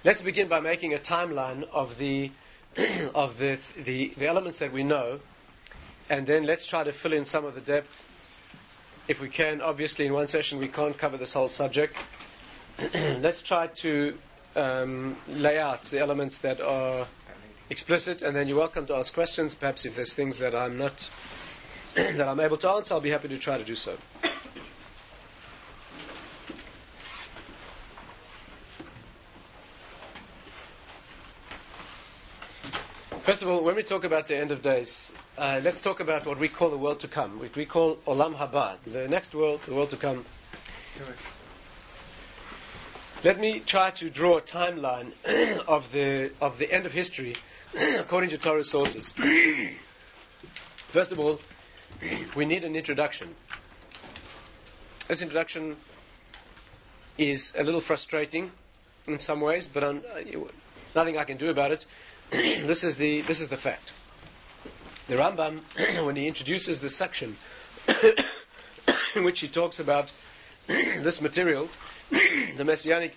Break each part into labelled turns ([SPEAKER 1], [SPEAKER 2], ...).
[SPEAKER 1] Let's begin by making a timeline of the of the elements that we know, and then let's try to fill in some of the depth if we can. Obviously, in one session we can't cover this whole subject. Let's try to lay out the elements that are explicit, and then you're welcome to ask questions. Perhaps if there's things that I'm not that I'm able to answer, I'll be happy to try to do so. First of all, when we talk about the end of days, let's talk about what we call the world to come, which we call Olam Haba, the next world, the world to come. Let me try to draw a timeline of the end of history according to Torah sources. First of all, we need an introduction. This introduction is a little frustrating in some ways, but nothing I can do about it. This is the fact. The Rambam, when he introduces this section in which he talks about this material, the Messianic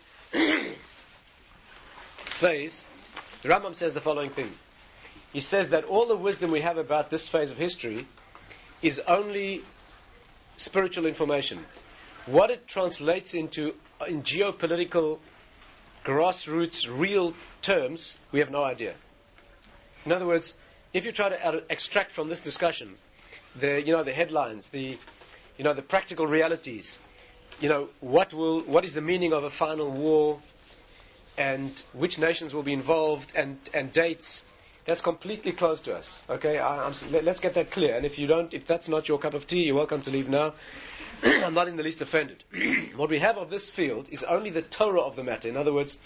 [SPEAKER 1] phase, the Rambam says the following thing. He says that all the wisdom we have about this phase of history is only spiritual information. What it translates into in geopolitical grassroots real terms, we have no idea. In other words, if you try to extract from this discussion the headlines, the practical realities, what is the meaning of a final war, and which nations will be involved, and dates, that's completely closed to us. Okay, let's get that clear. And if that's not your cup of tea, you're welcome to leave now. I'm not in the least offended. What we have of this field is only the Torah of the matter. In other words,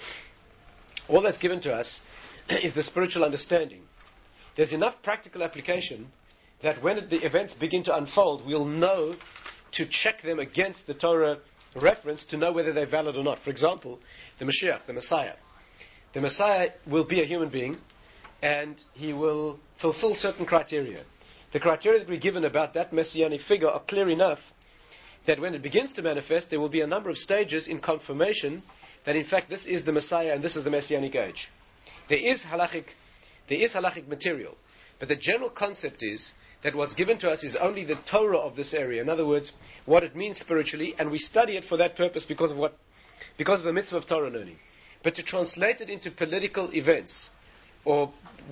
[SPEAKER 1] all that's given to us is the spiritual understanding. There's enough practical application that when the events begin to unfold, we'll know to check them against the Torah reference to know whether they're valid or not. For example, the Mashiach, the Messiah. The Messiah will be a human being, and he will fulfill certain criteria. The criteria that we're given about that messianic figure are clear enough that when it begins to manifest, there will be a number of stages in confirmation that in fact this is the Messiah and this is the Messianic age. There is halachic material, but the general concept is that what's given to us is only the Torah of this area. In other words, what it means spiritually, and we study it for that purpose because of the mitzvah of Torah learning. But to translate it into political events or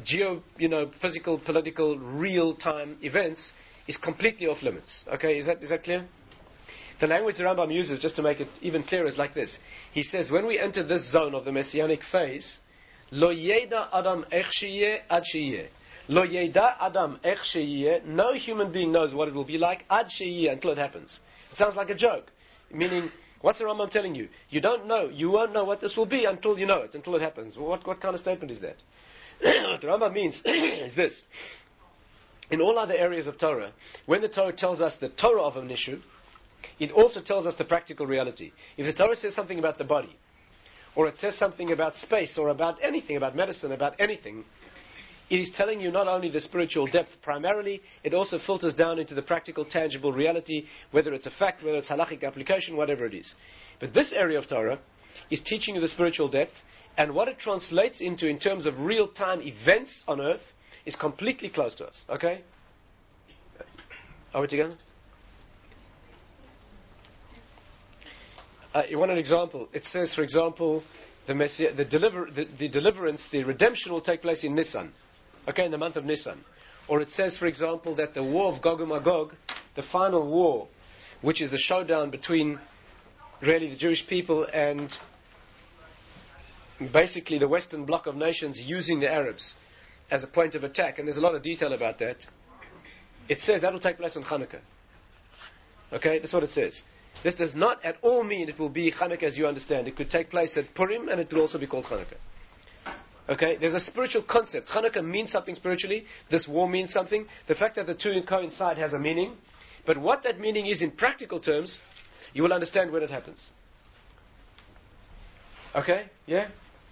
[SPEAKER 1] physical, political, real-time events is completely off limits. Okay, is that clear? The language the Rambam uses, just to make it even clearer, is like this. He says, when we enter this zone of the Messianic phase, Lo yeda adam ech sheyeh ad sheyeh. Lo yeda adam ech sheyeh. No human being knows what it will be like ad sheyeh, until it happens. It sounds like a joke. Meaning, what's the Rambam telling you? You don't know. You won't know what this will be until you know it, until it happens. What kind of statement is that? What the Rambam means is this. In all other areas of Torah, when the Torah tells us the Torah of an issue, it also tells us the practical reality. If the Torah says something about the body, or it says something about space, or about anything, about medicine, about anything, it is telling you not only the spiritual depth primarily, it also filters down into the practical, tangible reality, whether it's a fact, whether it's halachic application, whatever it is. But this area of Torah is teaching you the spiritual depth, and what it translates into in terms of real-time events on earth is completely close to us. Okay? Are we together? You want an example? It says, for example, the deliverance, the redemption will take place in Nisan. Okay, in the month of Nisan. Or it says, for example, that the war of Gog and Magog, the final war, which is the showdown between really the Jewish people and basically the Western bloc of nations using the Arabs as a point of attack, and there's a lot of detail about that. It says that will take place on Hanukkah. Okay, that's what it says. This does not at all mean it will be Hanukkah as you understand. It could take place at Purim, and it could also be called Hanukkah. Okay, there's a spiritual concept. Hanukkah means something spiritually. This war means something. The fact that the two coincide has a meaning. But what that meaning is in practical terms, you will understand when it happens. Okay, yeah?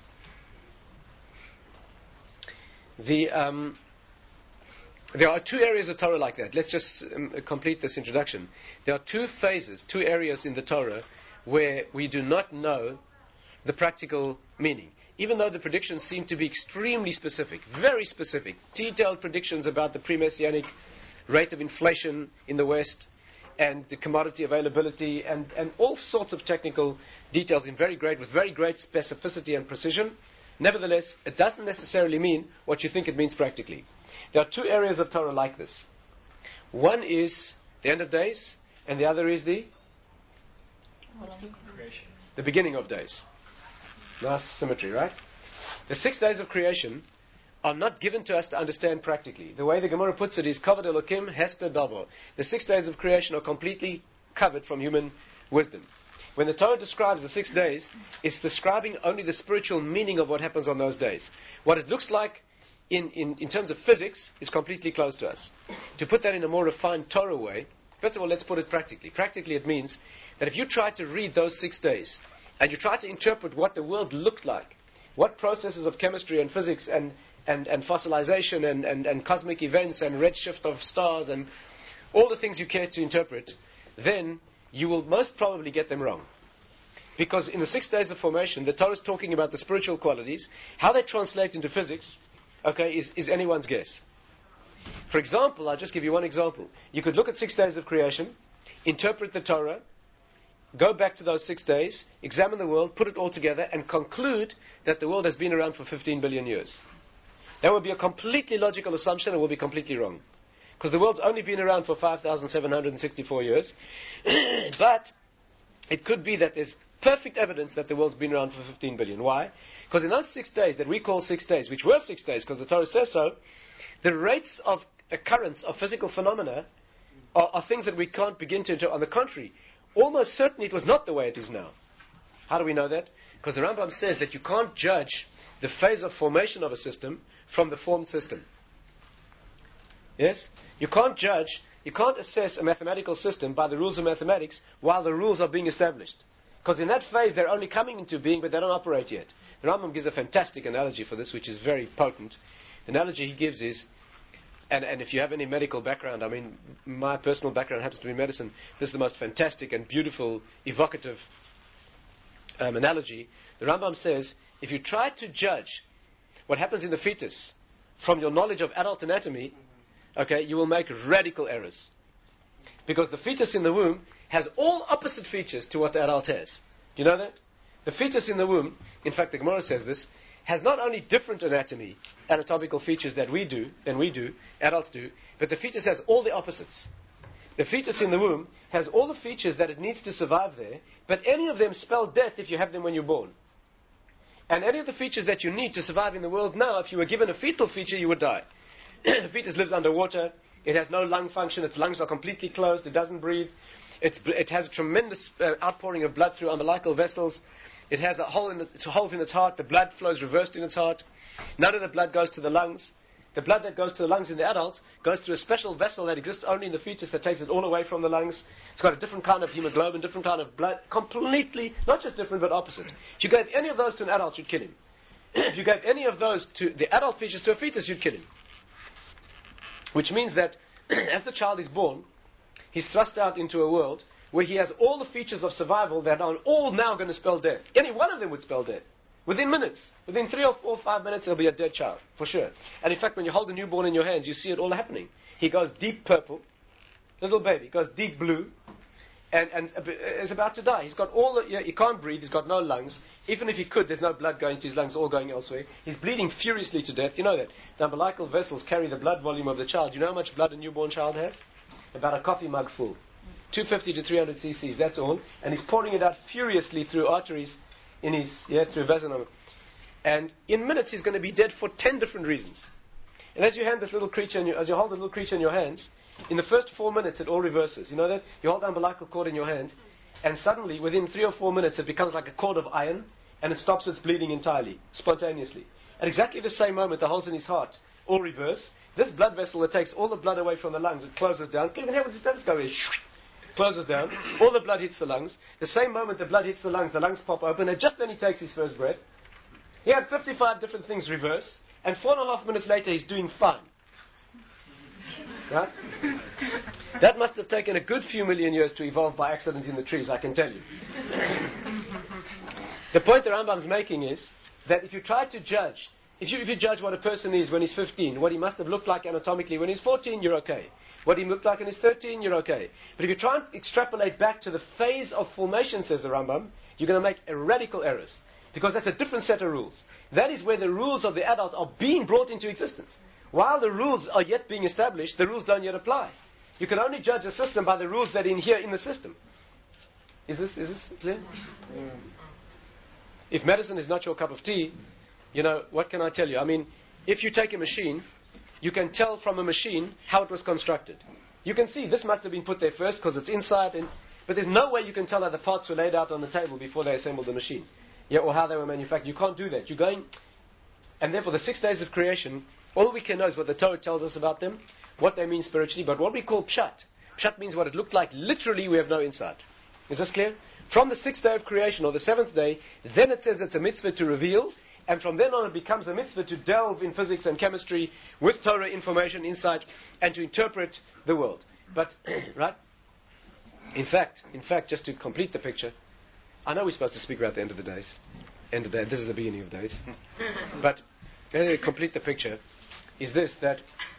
[SPEAKER 1] There are two areas of Torah like that. Let's just complete this introduction. There are two phases, two areas in the Torah where we do not know the practical meaning. Even though the predictions seem to be extremely specific, very specific, detailed predictions about the pre-Messianic rate of inflation in the West and the commodity availability and all sorts of technical details with very great specificity and precision, nevertheless, it doesn't necessarily mean what you think it means practically. There are two areas of Torah like this. One is the end of days, and the other is the beginning of days. Nice symmetry, right? The 6 days of creation are not given to us to understand practically. The way the Gemara puts it is, Kavod Elokim Hester Davo. The 6 days of creation are completely covered from human wisdom. When the Torah describes the 6 days, it's describing only the spiritual meaning of what happens on those days. What it looks like in terms of physics is completely closed to us. To put that in a more refined Torah way, first of all, let's put it practically. Practically, it means that if you try to read those 6 days, and you try to interpret what the world looked like, what processes of chemistry and physics and fossilization and cosmic events and redshift of stars and all the things you care to interpret, then you will most probably get them wrong. Because in the 6 days of formation, the Torah is talking about the spiritual qualities. How they translate into physics, is anyone's guess. For example, I'll just give you one example. You could look at 6 days of creation, interpret the Torah, go back to those 6 days, examine the world, put it all together, and conclude that the world has been around for 15 billion years. That would be a completely logical assumption and will be completely wrong. Because the world's only been around for 5,764 years. But it could be that there's perfect evidence that the world's been around for 15 billion. Why? Because in those 6 days that we call 6 days, which were 6 days because the Torah says so, the rates of occurrence of physical phenomena are things that we can't begin to interpret. On the contrary, almost certainly it was not the way it is now. How do we know that? Because the Rambam says that you can't judge the phase of formation of a system from the formed system. Yes? You can't assess a mathematical system by the rules of mathematics while the rules are being established. Because in that phase they're only coming into being, but they don't operate yet. The Rambam gives a fantastic analogy for this, which is very potent. The analogy he gives is, and if you have any medical background, I mean, my personal background happens to be medicine, this is the most fantastic and beautiful, evocative analogy. The Rambam says, if you try to judge what happens in the fetus from your knowledge of adult anatomy, you will make radical errors. Because the fetus in the womb has all opposite features to what the adult has. Do you know that? The fetus in the womb, in fact the Gemara says this, has not only different anatomical features than we do, adults do, but the fetus has all the opposites. The fetus in the womb has all the features that it needs to survive there, but any of them spell death if you have them when you're born. And any of the features that you need to survive in the world now, if you were given a fetal feature, you would die. The fetus lives underwater, it has no lung function, its lungs are completely closed, it doesn't breathe, it has a tremendous outpouring of blood through umbilical vessels. It has holes in its heart. The blood flows reversed in its heart. None of the blood goes to the lungs. The blood that goes to the lungs in the adult goes through a special vessel that exists only in the fetus that takes it all away from the lungs. It's got a different kind of hemoglobin, different kind of blood, completely, not just different, but opposite. If you gave any of those to an adult, you'd kill him. If you gave any of those to the adult features to a fetus, you'd kill him. Which means that as the child is born, he's thrust out into a world where he has all the features of survival that are all now going to spell death. Any one of them would spell death. Within minutes. Within 3 or 4 or 5 minutes, he'll be a dead child, for sure. And in fact, when you hold a newborn in your hands, you see it all happening. He goes deep purple, little baby, goes deep blue, and is about to die. He's got he can't breathe, he's got no lungs. Even if he could, there's no blood going to his lungs, all going elsewhere. He's bleeding furiously to death. You know that. The umbilical vessels carry the blood volume of the child. You know how much blood a newborn child has? About a coffee mug full. 250 to 300 cc's, that's all. And he's pouring it out furiously through arteries in his, through vasonom. And in minutes he's going to be dead for 10 different reasons. And as you hand this little creature, as you hold the little creature in your hands, in the first 4 minutes it all reverses. You know that? You hold the umbilical cord in your hand, and suddenly within 3 or 4 minutes it becomes like a cord of iron, and it stops its bleeding entirely, spontaneously. At exactly the same moment, the holes in his heart all reverse. This blood vessel that takes all the blood away from the lungs, it closes down. Look at the stethoscope. Closes down, all the blood hits the lungs. The same moment the blood hits the lungs pop open, and just then he takes his first breath. He had 55 different things reverse, and 4.5 minutes later he's doing fine. Right? That must have taken a good few million years to evolve by accident in the trees, I can tell you. The point the Rambam's making is that if you try to judge, if you judge what a person is when he's 15, what he must have looked like anatomically when he's 14, you're okay. What he looked like when he's 13, you're okay. But if you try and extrapolate back to the phase of formation, says the Rambam, you're going to make radical errors. Because that's a different set of rules. That is where the rules of the adult are being brought into existence. While the rules are yet being established, the rules don't yet apply. You can only judge a system by the rules that are in here in the system. Is this clear? If medicine is not your cup of tea, what can I tell you? I mean, if you take a machine, you can tell from a machine how it was constructed. You can see this must have been put there first because it's inside, but there's no way you can tell how the parts were laid out on the table before they assembled the machine. Or how they were manufactured. You can't do that. You're going, and therefore the 6 days of creation, all we can know is what the Torah tells us about them, what they mean spiritually, but what we call pshat. Pshat means what it looked like. Literally, we have no insight. Is this clear? From the 6th day of creation, or the 7th day, then it says it's a mitzvah to reveal, and from then on it becomes a mitzvah to delve in physics and chemistry with Torah information, insight, and to interpret the world. But, right? In fact, just to complete the picture, I know we're supposed to speak about the end of the days. End of the day, this is the beginning of days. But, to complete the picture, is this, that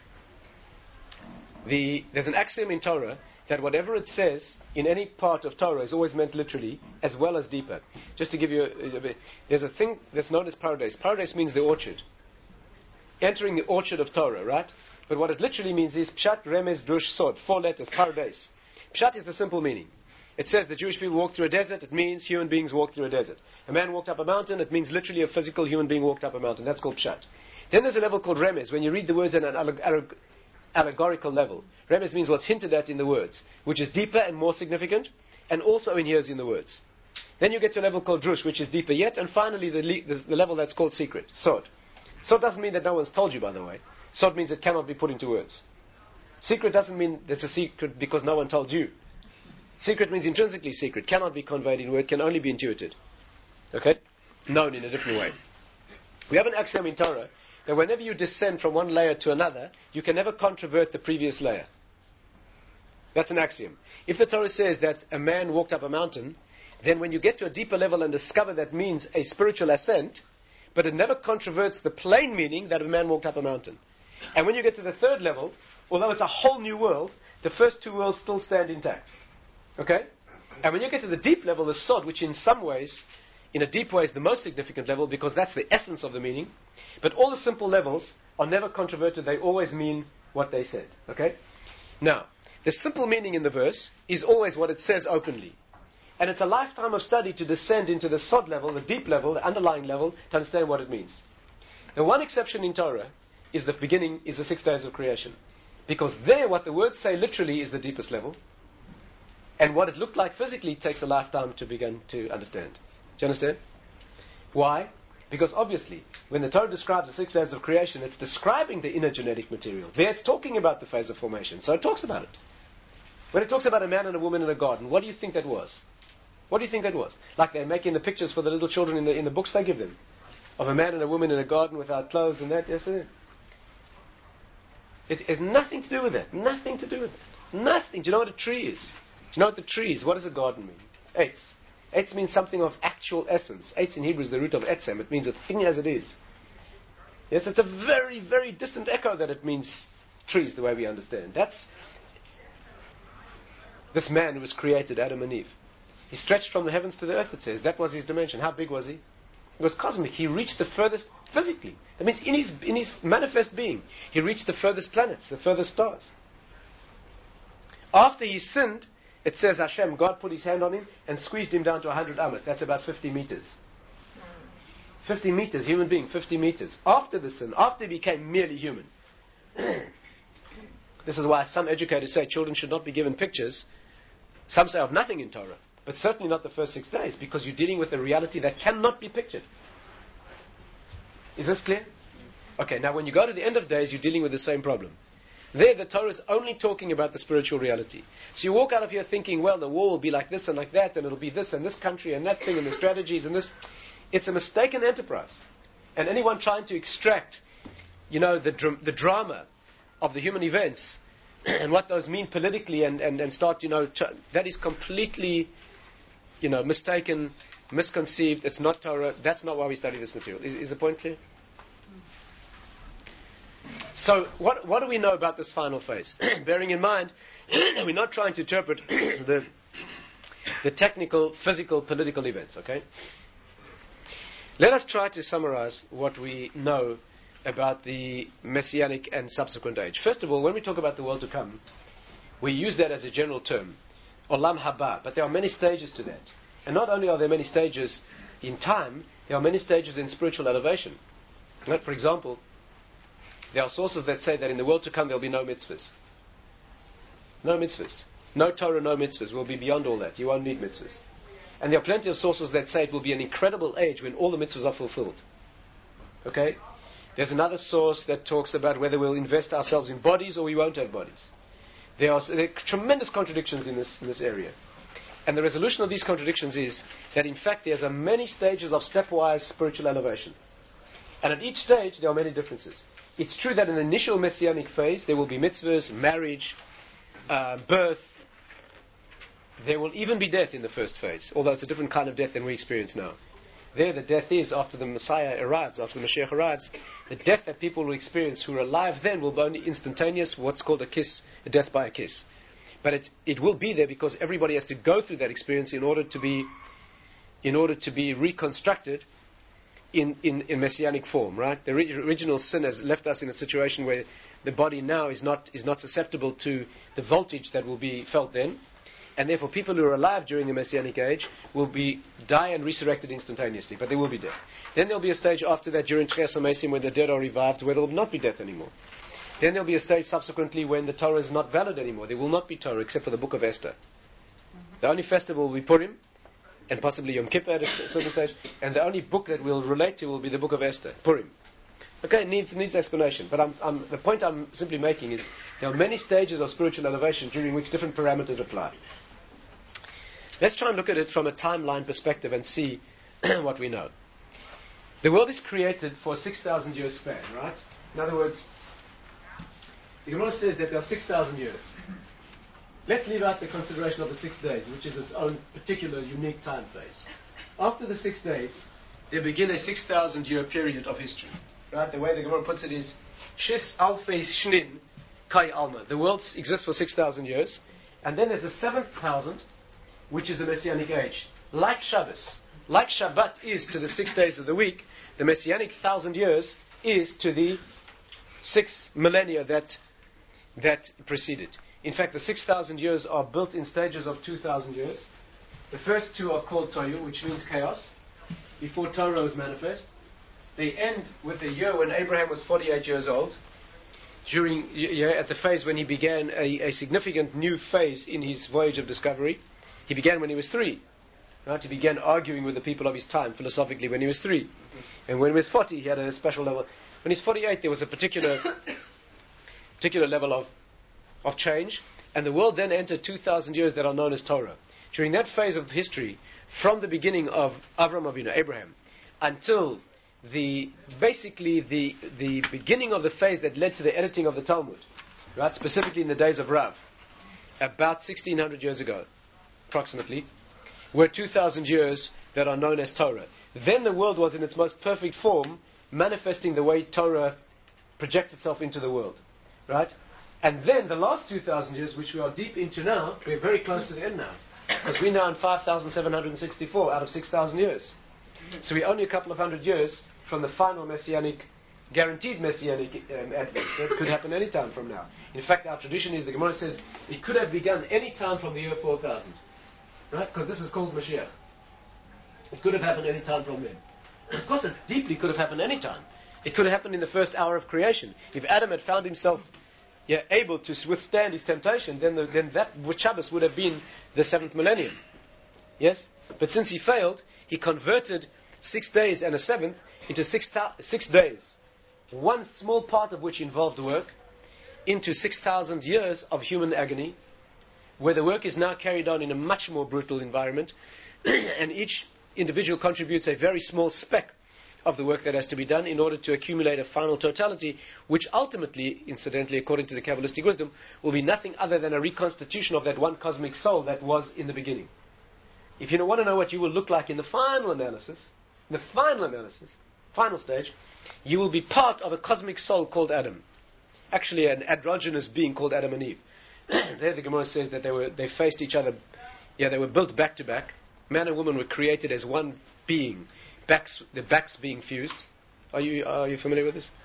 [SPEAKER 1] there's an axiom in Torah that whatever it says in any part of Torah is always meant literally as well as deeper. Just to give you a bit, there's a thing that's known as paradise. Paradise means the orchard. Entering the orchard of Torah, right? But what it literally means is Pshat, Remez, Drush, Sod. 4 letters, paradise. Pshat is the simple meaning. It says the Jewish people walked through a desert. It means human beings walked through a desert. A man walked up a mountain. It means literally a physical human being walked up a mountain. That's called Pshat. Then there's a level called Remez, when you read the words at an allegorical level. Remez means what's hinted at in the words, which is deeper and more significant, and also inheres in the words. Then you get to a level called Drush, which is deeper yet, and finally the level that's called secret, Sod. Sod doesn't mean that no one's told you, by the way. Sod means it cannot be put into words. Secret doesn't mean it's a secret because no one told you. Secret means intrinsically secret, cannot be conveyed in word, can only be intuited. Okay? Known in a different way. We have an axiom in Torah that whenever you descend from one layer to another, you can never controvert the previous layer. That's an axiom. If the Torah says that a man walked up a mountain, then when you get to a deeper level and discover that means a spiritual ascent, but it never controverts the plain meaning that a man walked up a mountain. And when you get to the 3rd level, although it's a whole new world, the first 2 worlds still stand intact. Okay? And when you get to the deep level, the Sod, which in some ways, in a deep way, is the most significant level because that's the essence of the meaning. But all the simple levels are never controverted. They always mean what they said. Okay? Now, the simple meaning in the verse is always what it says openly. And it's a lifetime of study to descend into the Sod level, the deep level, the underlying level, to understand what it means. The one exception in Torah is the beginning, is the 6 days of creation. Because there, what the words say literally is the deepest level. And what it looked like physically takes a lifetime to begin to understand. Do you understand? Why? Because obviously, when the Torah describes the 6 days of creation, it's describing the inner genetic material. There it's talking about the phase of formation. So it talks about it. When it talks about a man and a woman in a garden, what do you think that was? What do you think that was? Like they're making the pictures for the little children in the books they give them. Of a man and a woman in a garden without clothes and that. Yes, it is. It has nothing to do with that. Nothing to do with it. Nothing. Do you know what a tree is? Do you know what the tree is? What does a garden mean? Eitz. Eitz means something of actual essence. Eitz in Hebrew is the root of etzem. It means a thing as it is. Yes, it's a very, very distant echo that it means trees the way we understand. That's this man who was created, Adam and Eve. He stretched from the heavens to the earth, it says. That was his dimension. How big was he? He was cosmic. He reached the furthest physically. That means in his manifest being, he reached the furthest planets, the furthest stars. After he sinned, it says Hashem, God put his hand on him and squeezed him down to 100 amas. That's about 50 meters. 50 meters, human being, 50 meters. After the sin, after he became merely human. This is why some educators say children should not be given pictures. Some say of nothing in Torah, but certainly not the first 6 days, because you're dealing with a reality that cannot be pictured. Is this clear? Okay, now when you go to the end of days, you're dealing with the same problem. There, the Torah is only talking about the spiritual reality. So you walk out of here thinking, well, the war will be like this and like that, and it'll be this and this country and that thing and the strategies and this. It's a mistaken enterprise. And anyone trying to extract, the drama of the human events and what those mean politically and start, that is completely, mistaken misconceived, it's not Torah. That's not why we study this material. Is the point clear? So, what do we know about this final phase? Bearing in mind, we're not trying to interpret the technical, physical, political events, okay? Let us try to summarize what we know about the Messianic and subsequent age. First of all, when we talk about the world to come, we use that as a general term, Olam Haba, but there are many stages to that. And not only are there many stages in time, there are many stages in spiritual elevation. Like, for example, there are sources that say that in the world to come there will be no mitzvahs. No mitzvahs. No Torah, no mitzvahs. We'll be beyond all that. You won't need mitzvahs. And there are plenty of sources that say it will be an incredible age when all the mitzvahs are fulfilled. Okay? There's another source that talks about whether we'll invest ourselves in bodies or we won't have bodies. There are tremendous contradictions in this area. And the resolution of these contradictions is that in fact there's many stages of stepwise spiritual elevation. And at each stage there are many differences. It's true that in the initial messianic phase there will be mitzvahs, marriage, birth. There will even be death in the first phase, although it's a different kind of death than we experience now. There the death is after the Messiah arrives, after the Mashiach arrives. The death that people will experience who are alive then will be only instantaneous, what's called a kiss, a death by a kiss. But it will be there because everybody has to go through that experience in order to be reconstructed in messianic form, right? The original sin has left us in a situation where the body now is not susceptible to the voltage that will be felt then, and therefore people who are alive during the messianic age will die and resurrected instantaneously, but there will be death. Then there will be a stage after that during Tchias HaMesim when the dead are revived, where there will not be death anymore. Then there will be a stage subsequently when the Torah is not valid anymore. There will not be Torah except for the book of Esther. The only festival will be Purim, and possibly Yom Kippur at a certain stage, and the only book that we'll relate to will be the book of Esther, Purim. Okay, it needs explanation, but the point I'm simply making is there are many stages of spiritual elevation during which different parameters apply. Let's try and look at it from a timeline perspective and see what we know. The world is created for a 6,000 year span, right? In other words, the Gemara says that there are 6,000 years. Let's leave out the consideration of the 6 days, which is its own particular unique time phase. After the 6 days, there begin a 6,000 year period of history. Right? The way the Gemara puts it is, Shis Alfei Shnin Kai Alma. The world exists for 6,000 years, and then there's a 7,000, which is the Messianic age. Like Shabbos, like Shabbat is to the 6 days of the week, the Messianic 1,000 years is to the 6 millennia that preceded. In fact, the 6,000 years are built in stages of 2,000 years. The first 2 are called Toyu, which means chaos, before Torah was manifest. They end with a year when Abraham was 48 years old, at the phase when he began a significant new phase in his voyage of discovery. He began when he was 3. Right? He began arguing with the people of his time philosophically when he was 3. And when he was 40, he had a special level. When he's 48, there was a particular level of change. And the world then entered 2,000 years that are known as Torah. During that phase of history, from the beginning of Avram Avinu, Abraham, until basically the beginning of the phase that led to the editing of the Talmud, right? Specifically in the days of Rav, about 1,600 years ago, approximately, were 2,000 years that are known as Torah. Then the world was in its most perfect form, manifesting the way Torah projects itself into the world, right? And then the last 2,000 years, which we are deep into now, we're very close to the end now, because we're now in 5,764 out of 6,000 years. So we're only a couple of hundred years from the final messianic, guaranteed messianic advent. So it could happen any time from now. In fact, our tradition is, the Gemara says, it could have begun any time from the year 4000. Right? Because this is called Mashiach. It could have happened any time from then. Of course, it deeply could have happened any time. It could have happened in the first hour of creation. If Adam had found himself able to withstand his temptation, then that Shabbos would have been the 7th millennium. Yes? But since he failed, he converted 6 days and a 7th into 6 days, one small part of which involved work, into 6,000 years of human agony, where the work is now carried on in a much more brutal environment, and each individual contributes a very small speck of the work that has to be done in order to accumulate a final totality, which ultimately, incidentally, according to the Kabbalistic wisdom, will be nothing other than a reconstitution of that one cosmic soul that was in the beginning. if you want to know what you will look like in the final analysis, final stage, you will be part of a cosmic soul called Adam. Actually, an androgynous being called Adam and Eve. There the Gemara says that they faced each other. Yeah, they were built back to back. Man and woman were created as one being. The backs being fused. Are you familiar with this?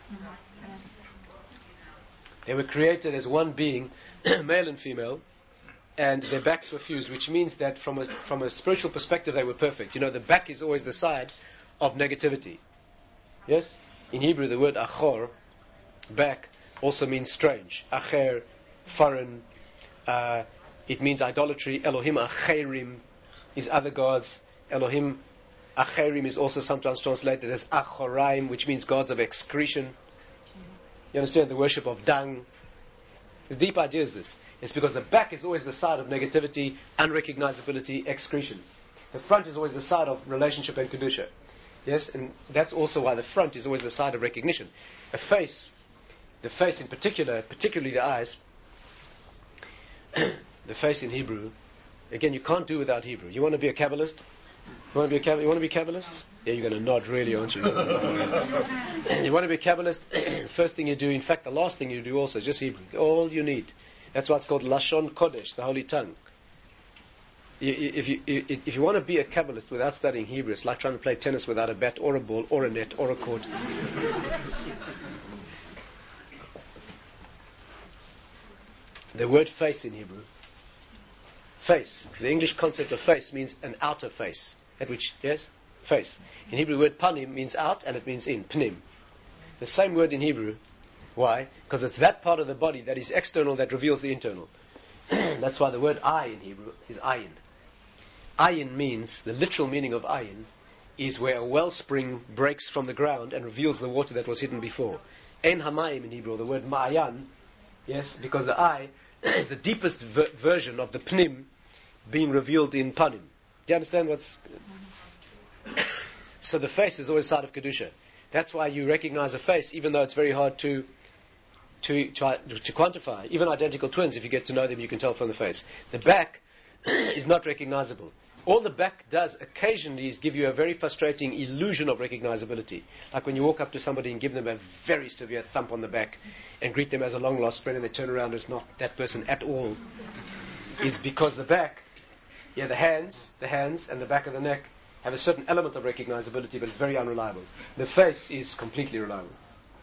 [SPEAKER 1] They were created as one being, male and female, and their backs were fused, which means that from a spiritual perspective they were perfect. You know, the back is always the side of negativity. Yes? In Hebrew, the word achor, back, also means strange. Acher, foreign. It means idolatry. Elohim acherim is other gods. Elohim acherim is also sometimes translated as achoraim, which means gods of excretion. You understand? The worship of dung. The deep idea is this. It's because the back is always the side of negativity, unrecognizability, excretion. The front is always the side of relationship and kedusha. Yes, and that's also why the front is always the side of recognition. The face in particular, particularly the eyes, the face in Hebrew, again, you can't do without Hebrew. You want to be a Kabbalist? You want to be a Kabbalist? Yeah, you're going to nod, really, aren't you? You want to be a Kabbalist? First thing you do, in fact, the last thing you do also, is just Hebrew. All you need. That's why it's called Lashon Kodesh, the Holy Tongue. If you want to be a Kabbalist without studying Hebrew, it's like trying to play tennis without a bat or a ball or a net or a court. The word face in Hebrew, face, the English concept of face means an outer face. Face. In Hebrew, the word panim means out and it means in, pnim. The same word in Hebrew. Why? Because it's that part of the body that is external that reveals the internal. That's why the word eye in Hebrew is ayin. Ayin means, the literal meaning of ayin is where a wellspring breaks from the ground and reveals the water that was hidden before. Ein hamayim in Hebrew, the word ma'ayan, yes, because the eye is the deepest version of the pnim being revealed in panim. Do you understand what's... So the face is always side of Kedusha. That's why you recognize a face, even though it's very hard to quantify. Even identical twins, if you get to know them, you can tell from the face. The back is not recognizable. All the back does occasionally is give you a very frustrating illusion of recognizability. Like when you walk up to somebody and give them a very severe thump on the back and greet them as a long-lost friend and they turn around and it's not that person at all. Is because the back, the hands and the back of the neck have a certain element of recognizability, but it's very unreliable. The face is completely reliable.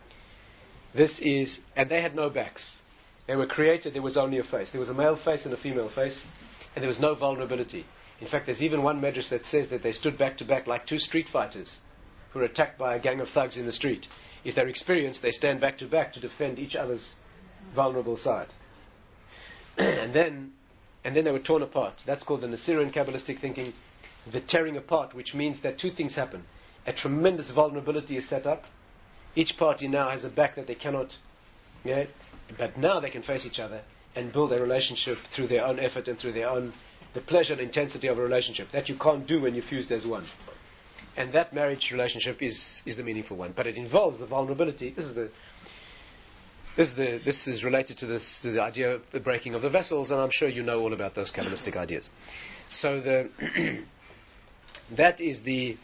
[SPEAKER 1] And they had no backs. They were created, there was only a face. There was a male face and a female face, and there was no vulnerability. In fact, there's even one medrash that says that they stood back to back like two street fighters who were attacked by a gang of thugs in the street. If they're experienced, they stand back to back to defend each other's vulnerable side. and then they were torn apart. That's called the Nasirian Kabbalistic thinking, the tearing apart, which means that two things happen. A tremendous vulnerability is set up. Each party now has a back that they cannot, but now they can face each other and build a relationship through their own effort and through the pleasure and intensity of a relationship that you can't do when you're fused as one. And that marriage relationship is the meaningful one. But it involves the vulnerability. This is related to the idea of the breaking of the vessels, and I'm sure you know all about those Kabbalistic ideas. So that is the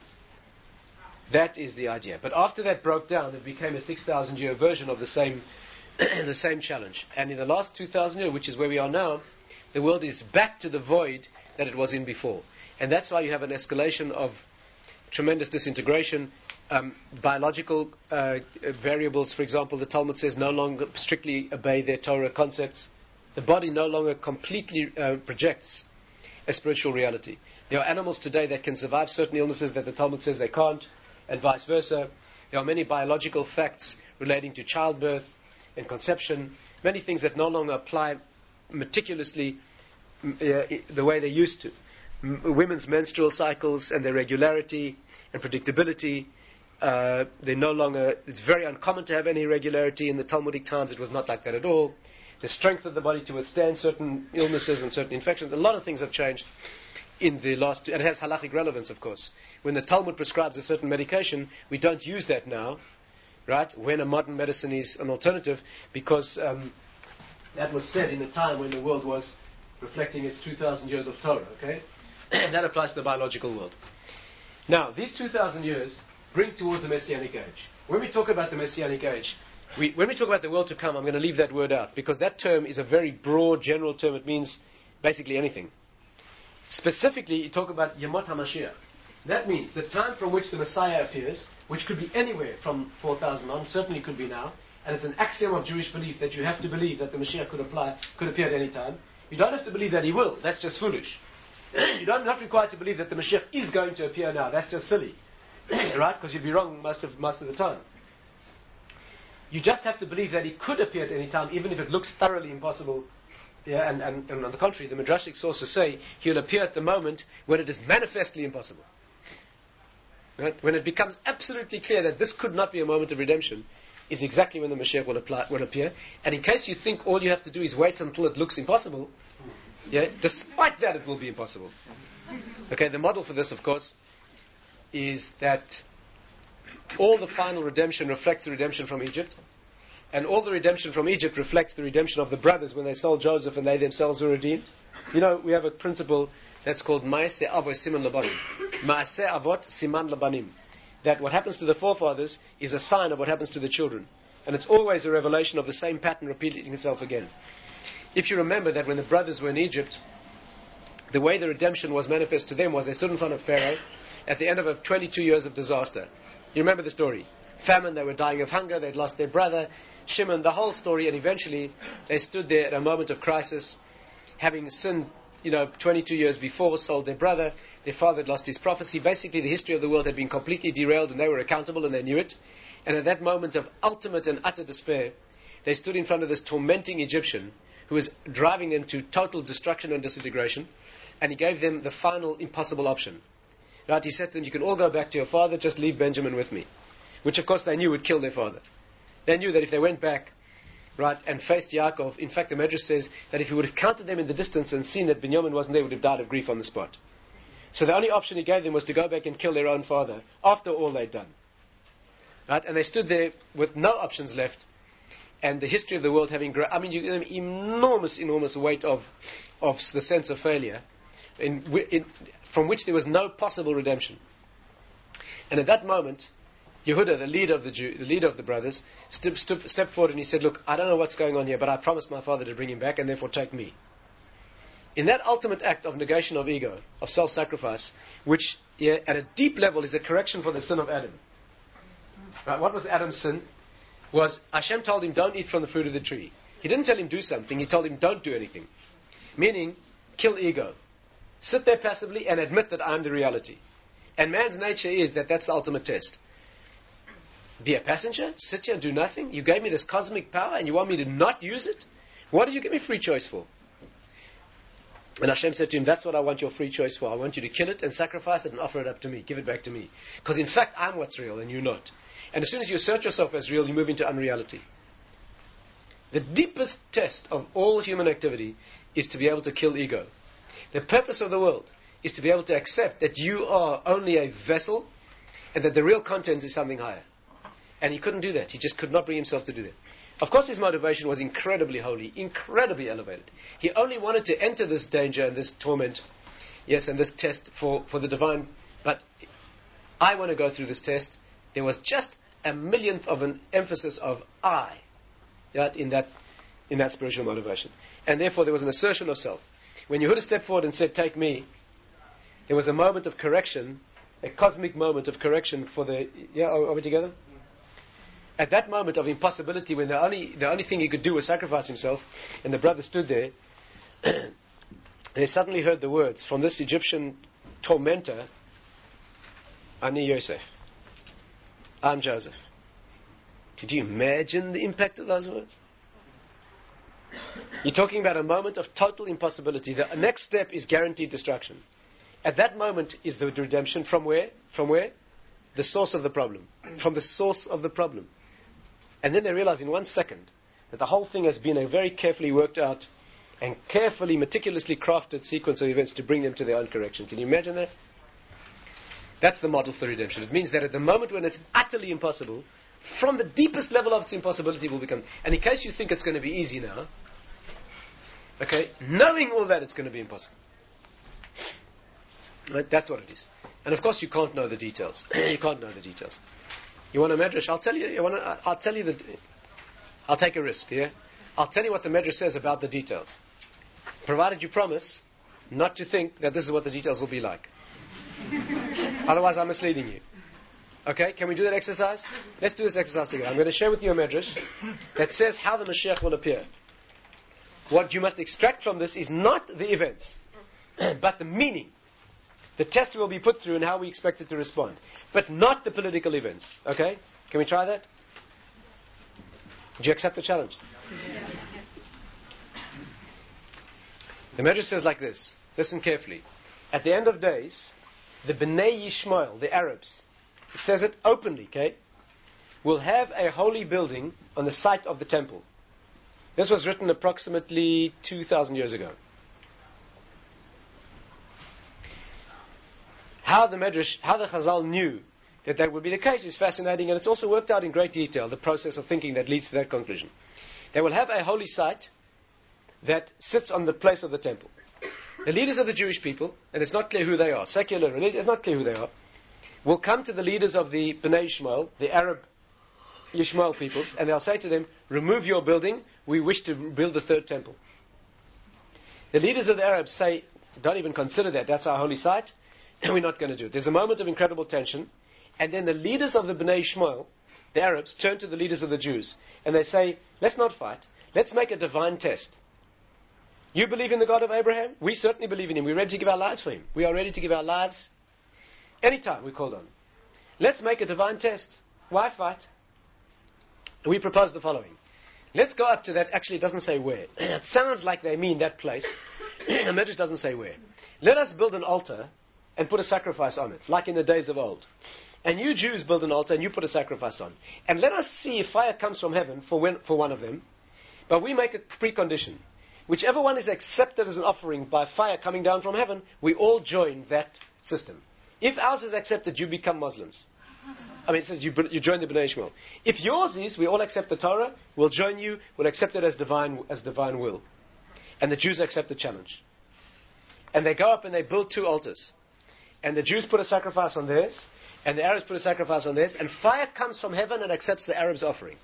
[SPEAKER 1] idea. But after that broke down, it became a 6,000-year version of the same the same challenge. And in the last 2,000 years, which is where we are now, the world is back to the void that it was in before. And that's why you have an escalation of tremendous disintegration. Biological variables, for example, the Talmud says no longer strictly obey their Torah concepts. The body no longer completely projects a spiritual reality. There are animals today that can survive certain illnesses that the Talmud says they can't, and vice versa. There are many biological facts relating to childbirth and conception, many things that no longer apply meticulously the way they used to. Women's menstrual cycles and their regularity and predictability, they no longer, it's very uncommon to have any irregularity. In the Talmudic times it was not like that at all. The strength of the body to withstand certain illnesses and certain infections, a lot of things have changed in the last, and it has halachic relevance, of course. When the Talmud prescribes a certain medication, we don't use that now, right, when a modern medicine is an alternative, because that was said in a time when the world was reflecting its 2,000 years of Torah, okay? That applies to the biological world. Now, these 2,000 years bring towards the Messianic age. When we talk about the Messianic age, when we talk about the world to come, I'm going to leave that word out, because that term is a very broad, general term. It means basically anything. Specifically, you talk about Yemot HaMashiach. That means the time from which the Messiah appears, which could be anywhere from 4,000 on, certainly could be now, and it's an axiom of Jewish belief that you have to believe that the Mashiach could appear at any time. You don't have to believe that he will. That's just foolish. You're not required to believe that the Mashiach is going to appear now. That's just silly. Right? Because you'd be wrong most of the time. You just have to believe that he could appear at any time, even if it looks thoroughly impossible. Yeah, and on the contrary, the Midrashic sources say he'll appear at the moment when it is manifestly impossible. Right? When it becomes absolutely clear that this could not be a moment of redemption, is exactly when the Mashiach will appear. And in case you think all you have to do is wait until it looks impossible, yeah, despite that it will be impossible. Okay, the model for this, of course, is that all the final redemption reflects the redemption from Egypt, and all the redemption from Egypt reflects the redemption of the brothers when they sold Joseph and they themselves were redeemed. You know, we have a principle that's called Ma'aseh Avot Siman Labanim. Ma'aseh Avot Siman Labanim. That what happens to the forefathers is a sign of what happens to the children. And it's always a revelation of the same pattern repeating itself again. If you remember that when the brothers were in Egypt, the way the redemption was manifest to them was they stood in front of Pharaoh at the end of 22 years of disaster. You remember the story. Famine, they were dying of hunger, they'd lost their brother, Shimon, the whole story, and eventually they stood there at a moment of crisis, having sinned 22 years before, sold their brother, their father had lost his prophecy. Basically, the history of the world had been completely derailed, and they were accountable, and they knew it. And at that moment of ultimate and utter despair, they stood in front of this tormenting Egyptian who was driving them to total destruction and disintegration, and he gave them the final impossible option. Right? He said to them, you can all go back to your father, just leave Benjamin with me. Which, of course, they knew would kill their father. They knew that if they went back, right, and faced Yaakov, in fact, the Medrash says that if he would have counted them in the distance and seen that Binyamin wasn't there, he would have died of grief on the spot. So the only option he gave them was to go back and kill their own father, after all they'd done. Right? And they stood there with no options left, and the history of the world having enormous weight of the sense of failure, from which there was no possible redemption. And at that moment, Yehuda, the leader of the brothers, stepped forward and he said, look, I don't know what's going on here, but I promised my father to bring him back, and therefore take me. In that ultimate act of negation of ego, of self-sacrifice, which at a deep level is a correction for the sin of Adam. Right, what was Adam's sin? Was Hashem told him, don't eat from the fruit of the tree. He didn't tell him do something, he told him don't do anything. Meaning, kill ego. Sit there passively and admit that I'm the reality. And man's nature is that that's the ultimate test. Be a passenger? Sit here and do nothing? You gave me this cosmic power and you want me to not use it? What did you give me free choice for? And Hashem said to him, that's what I want your free choice for. I want you to kill it and sacrifice it and offer it up to me. Give it back to me. Because in fact, I'm what's real and you're not. And as soon as you assert yourself as real, you move into unreality. The deepest test of all human activity is to be able to kill ego. The purpose of the world is to be able to accept that you are only a vessel and that the real content is something higher. And he couldn't do that. He just could not bring himself to do that. Of course, his motivation was incredibly holy, incredibly elevated. He only wanted to enter this danger and this torment, yes, and this test for the divine. But I want to go through this test. There was just a millionth of an emphasis of I, right, in that spiritual motivation. And therefore, there was an assertion of self. When Yehuda stepped forward and said, take me, there was a moment of correction, a cosmic moment of correction for the... Yeah, are we together? At that moment of impossibility, when the only thing he could do was sacrifice himself, and the brother stood there, they suddenly heard the words from this Egyptian tormentor, Ani Yosef. I'm Joseph. Did you imagine the impact of those words? You're talking about a moment of total impossibility. The next step is guaranteed destruction. At that moment is the redemption from where? From where? The source of the problem. From the source of the problem. And then they realize in 1 second that the whole thing has been a very carefully worked out and carefully, meticulously crafted sequence of events to bring them to their own correction. Can you imagine that? That's the model for redemption. It means that at the moment when it's utterly impossible, from the deepest level of its impossibility will become... And in case you think it's going to be easy now, okay, knowing all that, it's going to be impossible. Right? That's what it is. And of course, you can't know the details. You can't know the details. You want a medrash? I'll tell you. I'll tell you I'll take a risk. Yeah. I'll tell you what the medrash says about the details, provided you promise not to think that this is what the details will be like. Otherwise, I'm misleading you. Okay? Can we do that exercise? Let's do this exercise together. I'm going to share with you a medrash that says how the Mashiach will appear. What you must extract from this is not the events, but the meaning. The test will be put through and how we expect it to respond. But not the political events. Okay? Can we try that? Do you accept the challenge? The Medrash says like this. Listen carefully. At the end of days, the Bnei Yishmael, the Arabs, it says it openly, okay, will have a holy building on the site of the temple. This was written approximately 2,000 years ago. How the Chazal knew that would be the case is fascinating, and it's also worked out in great detail, the process of thinking that leads to that conclusion. They will have a holy site that sits on the place of the temple. The leaders of the Jewish people, and it's not clear who they are, secular religion, it's not clear who they are, will come to the leaders of the Bnei Yishmael, the Arab Yishmael peoples, and they'll say to them, remove your building, we wish to build a third temple. The leaders of the Arabs say, don't even consider that, that's our holy site, and we're not going to do it. There's a moment of incredible tension, and then the leaders of the Bnei Yishmael, the Arabs, turn to the leaders of the Jews, and they say, let's not fight, let's make a divine test. You believe in the God of Abraham? We certainly believe in him. We're ready to give our lives for him. We are ready to give our lives anytime we're called on. Let's make a divine test. Why fight? We propose the following. Let's go up to that. Actually, it doesn't say where. It sounds like they mean that place. The Medrash doesn't say where. Let us build an altar and put a sacrifice on it, like in the days of old. And you Jews build an altar and you put a sacrifice on. And let us see if fire comes from heaven for one of them. But we make a precondition. Whichever one is accepted as an offering by fire coming down from heaven, we all join that system. If ours is accepted, you become Muslims. I mean, it says you join the Bnei Yishmael. If yours is, we all accept the Torah, we'll join you, we'll accept it as divine will. And the Jews accept the challenge. And they go up and they build two altars. And the Jews put a sacrifice on theirs, and the Arabs put a sacrifice on theirs, and fire comes from heaven and accepts the Arabs' offering.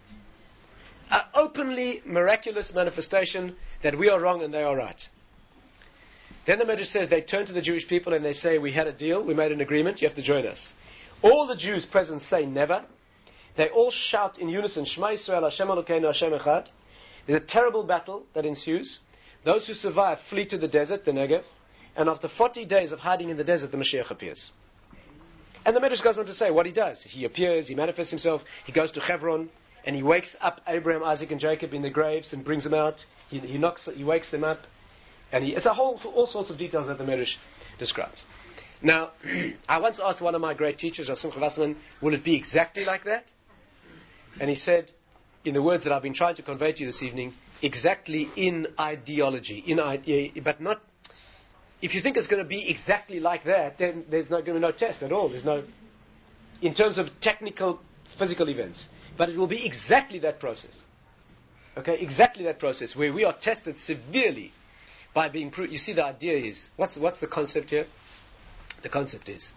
[SPEAKER 1] An openly miraculous manifestation that we are wrong and they are right. Then the Medrash says they turn to the Jewish people and they say, we had a deal, we made an agreement, you have to join us. All the Jews present say never. They all shout in unison, Shema Yisrael, Hashem Elokeinu, Hashem Echad. There's a terrible battle that ensues. Those who survive flee to the desert, the Negev, and after 40 days of hiding in the desert, the Mashiach appears. And the Medrash goes on to say what he does. He appears, he manifests himself, he goes to Hebron, and he wakes up Abraham, Isaac, and Jacob in the graves and brings them out. He wakes them up. And it's all sorts of details that the Medrash describes. Now, I once asked one of my great teachers, Simcha Wasserman, will it be exactly like that? And he said, in the words that I've been trying to convey to you this evening, exactly in ideology. But not, if you think it's going to be exactly like that, then there's going to be no test at all. There's no, in terms of technical, physical events. But it will be exactly that process. Okay, exactly that process where we are tested severely by being proved. You see, the idea is, what's the concept here? The concept is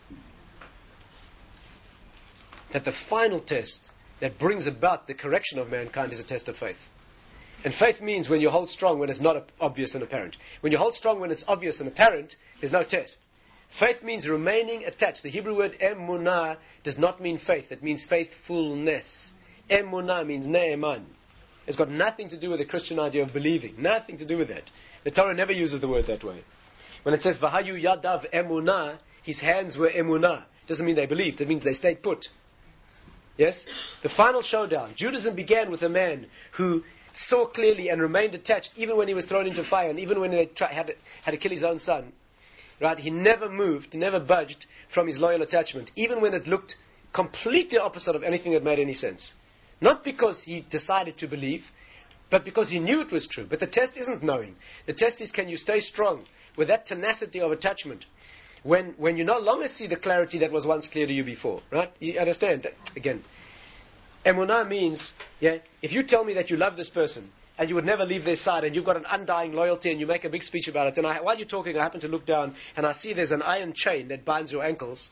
[SPEAKER 1] that the final test that brings about the correction of mankind is a test of faith. And faith means when you hold strong when it's not obvious and apparent. When you hold strong when it's obvious and apparent, there's no test. Faith means remaining attached. The Hebrew word emunah does not mean faith. It means faithfulness. Emunah means ne'eman. It's got nothing to do with the Christian idea of believing. Nothing to do with that. The Torah never uses the word that way. When it says, Vahayu yadav emunah, his hands were emunah. It doesn't mean they believed. It means they stayed put. Yes? The final showdown. Judaism began with a man who saw clearly and remained attached even when he was thrown into fire and even when they had to kill his own son. Right? He never moved, he never budged from his loyal attachment, even when it looked completely opposite of anything that made any sense. Not because he decided to believe, but because he knew it was true. But the test isn't knowing. The test is, can you stay strong with that tenacity of attachment when you no longer see the clarity that was once clear to you before. Right? You understand? Again, emunah means, if you tell me that you love this person, and you would never leave their side, and you've got an undying loyalty, and you make a big speech about it. And while you're talking, I happen to look down, and I see there's an iron chain that binds your ankles.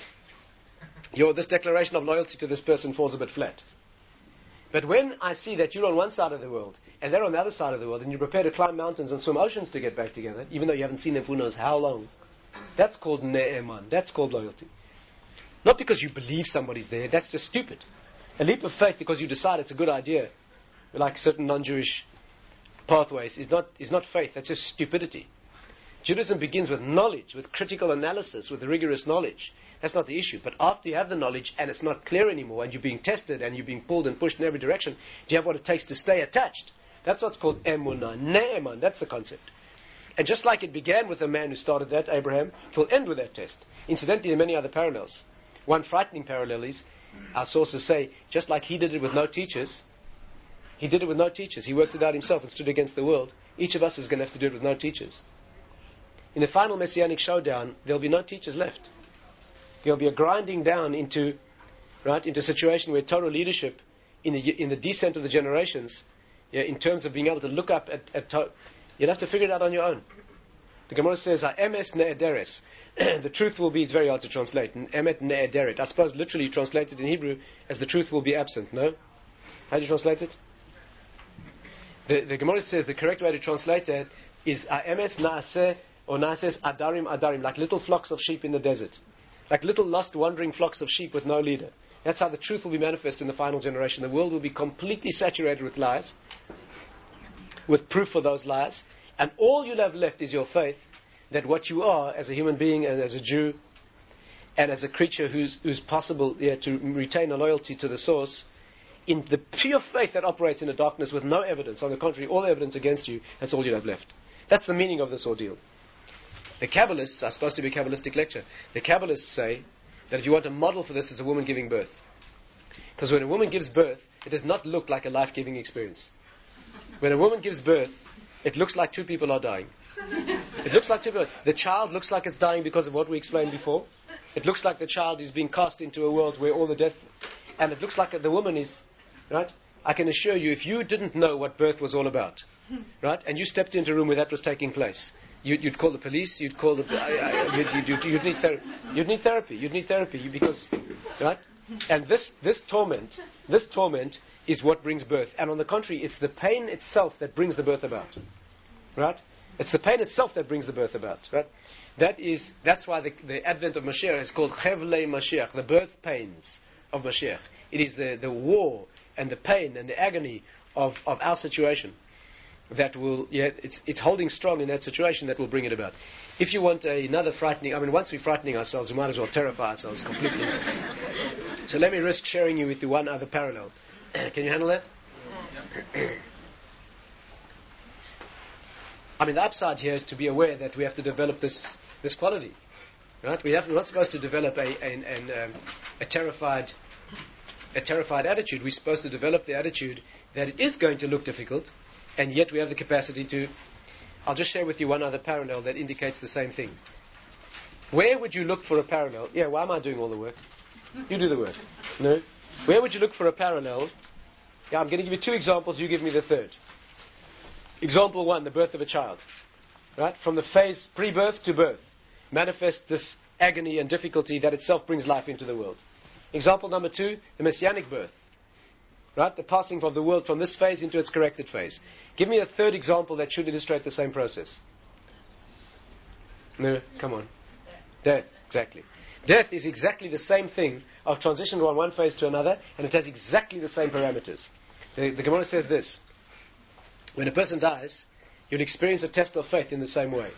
[SPEAKER 1] This declaration of loyalty to this person falls a bit flat. But when I see that you're on one side of the world, and they're on the other side of the world, and you prepare to climb mountains and swim oceans to get back together, even though you haven't seen them for who knows how long, that's called ne'eman. That's called loyalty. Not because you believe somebody's there. That's just stupid. A leap of faith because you decide it's a good idea, like certain non-Jewish pathways, is not faith. That's just stupidity. Judaism begins with knowledge, with critical analysis, with rigorous knowledge. That's not the issue. But after you have the knowledge and it's not clear anymore, and you're being tested and you're being pulled and pushed in every direction, do you have what it takes to stay attached? That's what's called emunah, ne'eman. That's the concept. And just like it began with the man who started that, Abraham, it will end with that test. Incidentally, there are many other parallels. One frightening parallel is, our sources say, just like he did it with no teachers, he did it with no teachers. He worked it out himself and stood against the world. Each of us is going to have to do it with no teachers. In the final messianic showdown, there'll be no teachers left. There'll be a grinding down into a situation where Torah leadership, in the descent of the generations, in terms of being able to look up at Torah, you'll have to figure it out on your own. The Gemara says, "Emes ne'ederes." The truth will be, it's very hard to translate. Emet ne'ederet. I suppose literally translated in Hebrew as the truth will be absent, no? How do you translate it? The Gemara says the correct way to translate it is Emes na'aseh or na'ases adarim, like little flocks of sheep in the desert. Like little lost wandering flocks of sheep with no leader. That's how the truth will be manifest in the final generation. The world will be completely saturated with lies, with proof for those lies, and all you'll have left is your faith that what you are as a human being and as a Jew and as a creature who's possible to retain a loyalty to the source, in the pure faith that operates in the darkness with no evidence. On the contrary, all evidence against you, that's all you have left. That's the meaning of this ordeal. The Kabbalists are supposed to be a Kabbalistic lecture. The Kabbalists say that if you want a model for this, it's a woman giving birth. Because when a woman gives birth, it does not look like a life-giving experience. When a woman gives birth, it looks like two people are dying. It looks like two people. The child looks like it's dying because of what we explained before. It looks like the child is being cast into a world where all the death... And it looks like the woman is... Right? I can assure you, if you didn't know what birth was all about, right, and you stepped into a room where that was taking place, you'd call the police, you'd call the... You'd need therapy because... Right? And this torment is what brings birth. And on the contrary, it's the pain itself that brings the birth about. Right? It's the pain itself that brings the birth about. Right? That's why the advent of Mashiach is called Chevlei Mashiach, the birth pains of Mashiach. It is the war and the pain and the agony of our situation that will, it's holding strong in that situation that will bring it about. If you want another frightening, once we're frightening ourselves, we might as well terrify ourselves completely. So let me risk sharing you with you one other parallel. Can you handle that? The upside here is to be aware that we have to develop this quality. Right? We're not supposed to develop a terrified attitude. We're supposed to develop the attitude that it is going to look difficult, and yet we have the capacity to... I'll just share with you one other parallel that indicates the same thing. Where would you look for a parallel? Why am I doing all the work? You do the work. No? Where would you look for a parallel? I'm going to give you two examples, you give me the third. Example one, the birth of a child. Right? From the phase pre-birth to birth, manifests this agony and difficulty that itself brings life into the world. Example number two, the messianic birth. Right? The passing of the world from this phase into its corrected phase. Give me a third example that should illustrate the same process. No, come on. Death, exactly. Death is exactly the same thing of transition from one phase to another, and it has exactly the same parameters. The Gemara says this: when a person dies, you'll experience a test of faith in the same way.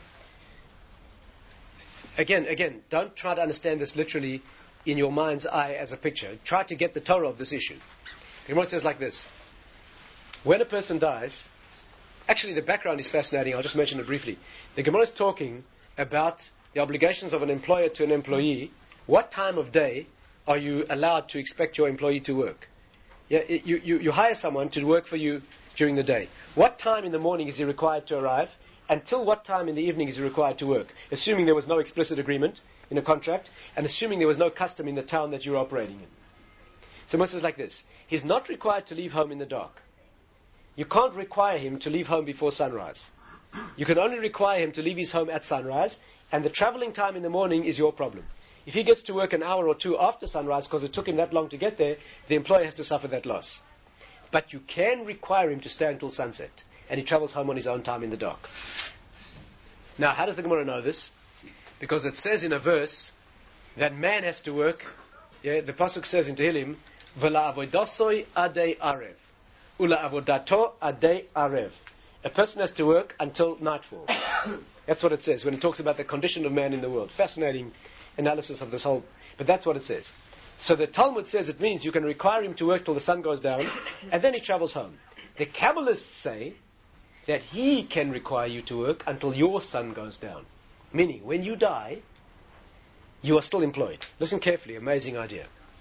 [SPEAKER 1] Again, don't try to understand this literally in your mind's eye as a picture. Try to get the Torah of this issue. The Gemara says like this: when a person dies, actually the background is fascinating, I'll just mention it briefly. The Gemara is talking about the obligations of an employer to an employee. What time of day are you allowed to expect your employee to work? You hire someone to work for you during the day. What time in the morning is he required to arrive? Until what time in the evening is he required to work? Assuming there was no explicit agreement in a contract, and assuming there was no custom in the town that you're operating in. So Moses is like this: he's not required to leave home in the dark. you can't require him to leave home before sunrise. You can only require him to leave his home at sunrise, and the traveling time in the morning is your problem. If he gets to work an hour or two after sunrise because it took him that long to get there, the employer has to suffer that loss. But you can require him to stay until sunset, and he travels home on his own time in the dark. Now, how does the Gemara know this? Because it says in a verse that man has to work. Yeah, the pasuk says in Tehillim, "V'la avodasoy adei arev, ula avodato adei arev." A person has to work until nightfall. That's what it says when it talks about the condition of man in the world. Fascinating analysis of this whole. But that's what it says. So the Talmud says it means you can require him to work till the sun goes down, and then he travels home. The Kabbalists say that he can require you to work until your sun goes down. Meaning, when you die, you are still employed. Listen carefully, amazing idea.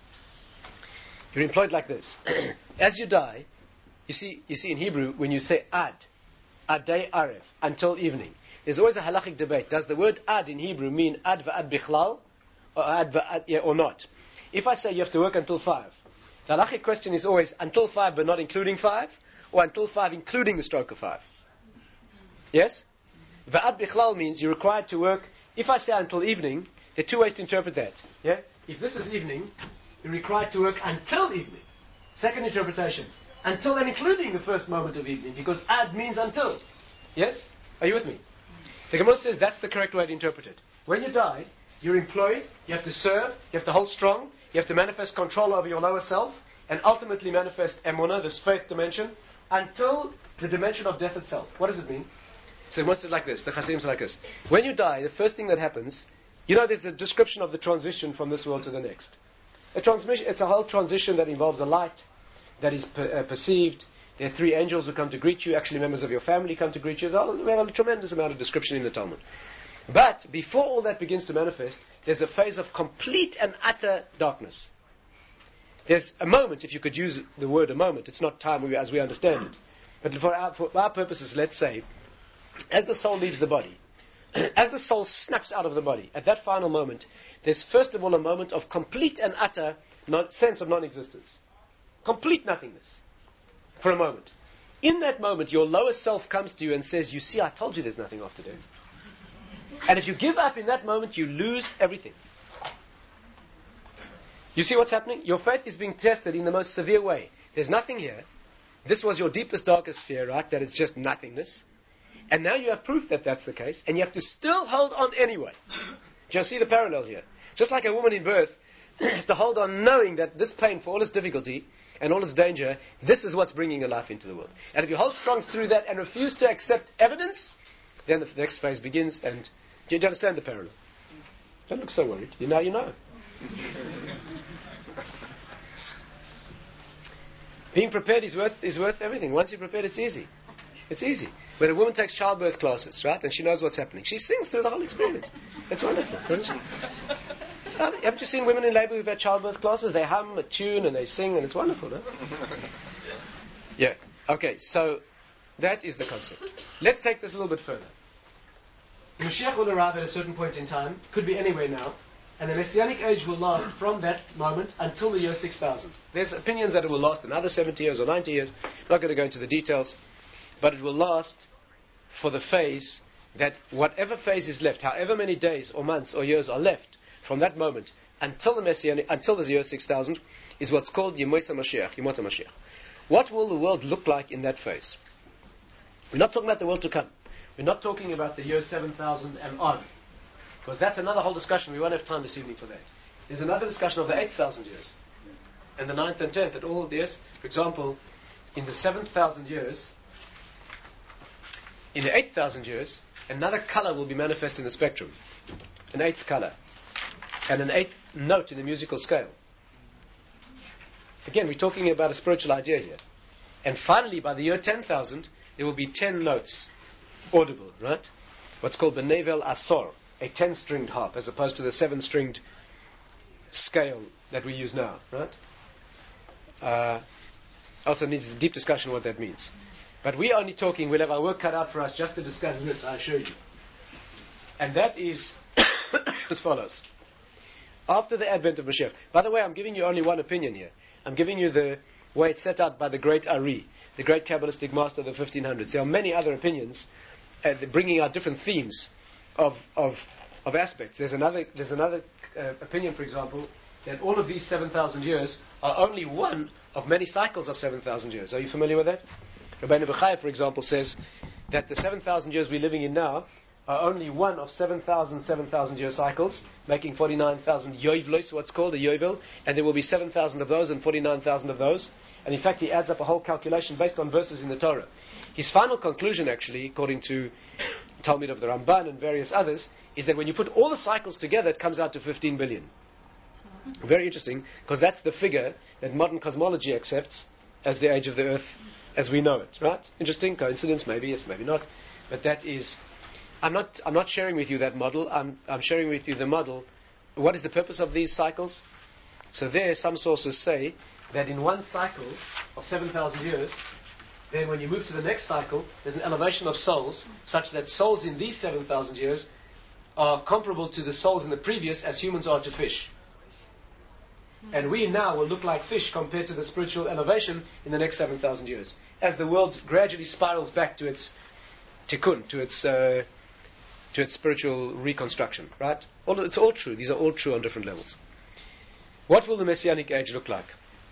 [SPEAKER 1] You're employed like this. As you die, you see in Hebrew, when you say adei aref, until evening, there's always a halachic debate. Does the word ad in Hebrew mean ad va'ad bichlal, or ad va'ad, or not? If I say you have to work until 5, the halachic question is always until 5 but not including 5, or until 5 including the stroke of 5. Yes? Va'ad bichlal means you're required to work. If I say until evening, there are two ways to interpret that. Yeah? If this is evening, you're required to work until evening. Second interpretation, until and including the first moment of evening, because ad means until. Yes? Are you with me? The Gemara says that's the correct way to interpret it. When you die, you're employed, you have to serve, you have to hold strong, you have to manifest control over your lower self, and ultimately manifest emunah, this faith dimension, until the dimension of death itself. What does it mean? So the Gemara says like this, the Chassidim say like this. When you die, the first thing that happens, there's a description of the transition from this world to the next. It's a whole transition that involves a light that is perceived. There are 3 angels who come to greet you. Actually, members of your family come to greet you. We have a tremendous amount of description in the Talmud. But before all that begins to manifest, there's a phase of complete and utter darkness. There's a moment, if you could use the word a moment. It's not time as we understand it. But for our purposes, let's say, as the soul leaves the body, as the soul snaps out of the body, at that final moment, there's first of all a moment of complete and utter sense of non-existence. Complete nothingness. For a moment. In that moment, your lower self comes to you and says, you see, I told you there's nothing left to do. And if you give up in that moment, you lose everything. You see what's happening? Your faith is being tested in the most severe way. There's nothing here. This was your deepest, darkest fear, right? That it's just nothingness. And now you have proof that that's the case, and you have to still hold on anyway. Do you see the parallel here? Just like a woman in birth has to hold on knowing that this pain, for all its difficulty and all its danger, this is what's bringing a life into the world. And if you hold strong through that and refuse to accept evidence, then the next phase begins. And do you understand the parallel? Don't look so worried. You know. Being prepared is worth everything. Once you're prepared, it's easy. It's easy. When a woman takes childbirth classes, right, and she knows what's happening, she sings through the whole experience. It's wonderful, doesn't she? Haven't you seen women in labor who've had childbirth classes? They hum a tune and they sing, and it's wonderful, no? Yeah. Okay, so that is the concept. Let's take this a little bit further. Mashiach will arrive at a certain point in time, could be anywhere now, and the Messianic age will last from that moment until the year 6000. There's opinions that it will last another 70 years or 90 years. I'm not going to go into the details. But it will last for the phase that whatever phase is left, however many days or months or years are left from that moment until the year 6000, is what's called Yemot HaMashiach. What will the world look like in that phase? We're not talking about the world to come. We're not talking about the year 7000 and on. Because that's another whole discussion. We won't have time this evening for that. There's another discussion of the 8,000 years. And the 9th and 10th. That all, yes, for example, in the 7,000 years, in the 8,000 years, another color will be manifest in the spectrum. An 8th color. And an 8th note in the musical scale. Again, we're talking about a spiritual idea here. And finally, by the year 10,000, there will be 10 notes audible, right? What's called the Nevel Asor, a 10-stringed harp, as opposed to the 7-stringed scale that we use now, right? Also needs a deep discussion what that means. But we're only talking, we'll have our work cut out for us just to discuss this, I assure you. And that is as follows. After the advent of Mashiach. By the way, I'm giving you only one opinion here. I'm giving you the way it's set out by the great Ari, the great Kabbalistic master of the 1500s. There are many other opinions bringing out different themes of aspects. There's another opinion, for example, that all of these 7,000 years are only one of many cycles of 7,000 years. Are you familiar with that? Rabbeinu Bechaya, for example, says that the 7,000 years we're living in now are only one of 7,000 year cycles, making 49,000 yoivlos, what's called a yovel, and there will be 7,000 of those and 49,000 of those. And in fact, he adds up a whole calculation based on verses in the Torah. His final conclusion, actually, according to Talmud of the Ramban and various others, is that when you put all the cycles together, it comes out to 15 billion. Very interesting, because that's the figure that modern cosmology accepts as the age of the Earth as we know it, right? Interesting coincidence, maybe, yes, maybe not. But that is... I'm not sharing with you that model. I'm sharing with you the model. What is the purpose of these cycles? So there, some sources say that in one cycle of 7,000 years, then when you move to the next cycle, there's an elevation of souls, such that souls in these 7,000 years are comparable to the souls in the previous as humans are to fish. And we now will look like fish compared to the spiritual elevation in the next 7,000 years. As the world gradually spirals back to its tikkun, to its spiritual reconstruction, right? It's all true. These are all true on different levels. What will the Messianic age look like?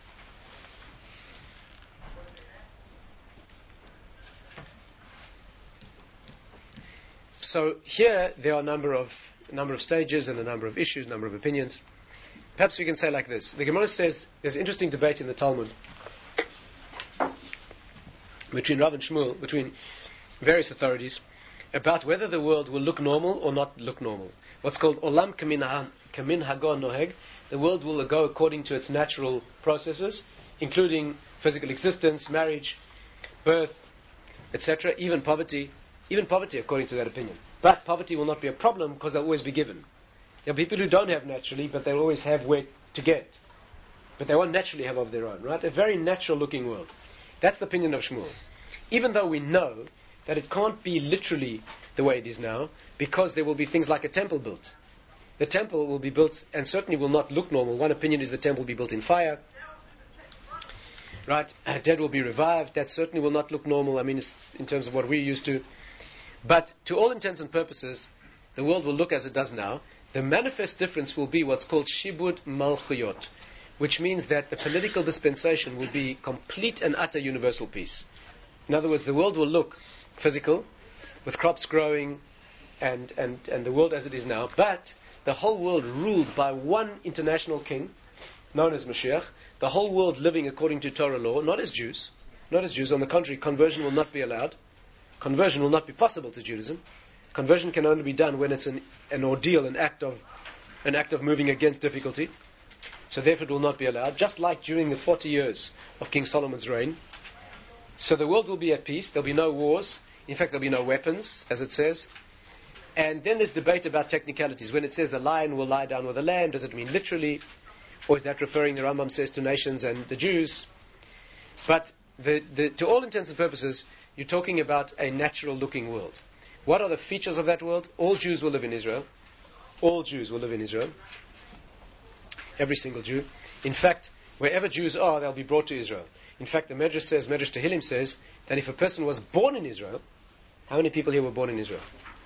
[SPEAKER 1] So here there are a number of stages and a number of issues, a number of opinions. Perhaps we can say like this. The Gemara says there's an interesting debate in the Talmud between Rav and Shmuel, between various authorities, about whether the world will look normal or not look normal. What's called Olam Kamin Hagon Noheg. The world will go according to its natural processes, including physical existence, marriage, birth, etc., even poverty, according to that opinion. But poverty will not be a problem because they'll always be given. There are people who don't have naturally, but they'll always have where to get. But they won't naturally have of their own, right? A very natural-looking world. That's the opinion of Shmuel. Even though we know that it can't be literally the way it is now, because there will be things like a temple built. The temple will be built and certainly will not look normal. One opinion is the temple will be built in fire. Right? Dead will be revived. That certainly will not look normal. I mean, it's in terms of what we're used to. But to all intents and purposes, the world will look as it does now. The manifest difference will be what's called Shibud Malchuyot, which means that the political dispensation will be complete and utter universal peace. In other words, the world will look physical, with crops growing, and the world as it is now, but the whole world ruled by one international king, known as Mashiach, the whole world living according to Torah law, not as Jews. On the contrary, conversion will not be allowed. Conversion will not be possible to Judaism. Conversion can only be done when it's an ordeal, an act of moving against difficulty. So therefore it will not be allowed, just like during the 40 years of King Solomon's reign. So the world will be at peace. There'll be no wars. In fact, there'll be no weapons, as it says. And then there's debate about technicalities. When it says the lion will lie down with the lamb, does it mean literally? Or is that referring, the Rambam says, to nations and the Jews? But to all intents and purposes, you're talking about a natural-looking world. What are the features of that world? All Jews will live in Israel. All Jews will live in Israel. Every single Jew. In fact, wherever Jews are, they'll be brought to Israel. In fact, the Medrash Tehillim says, that if a person was born in Israel, how many people here were born in Israel?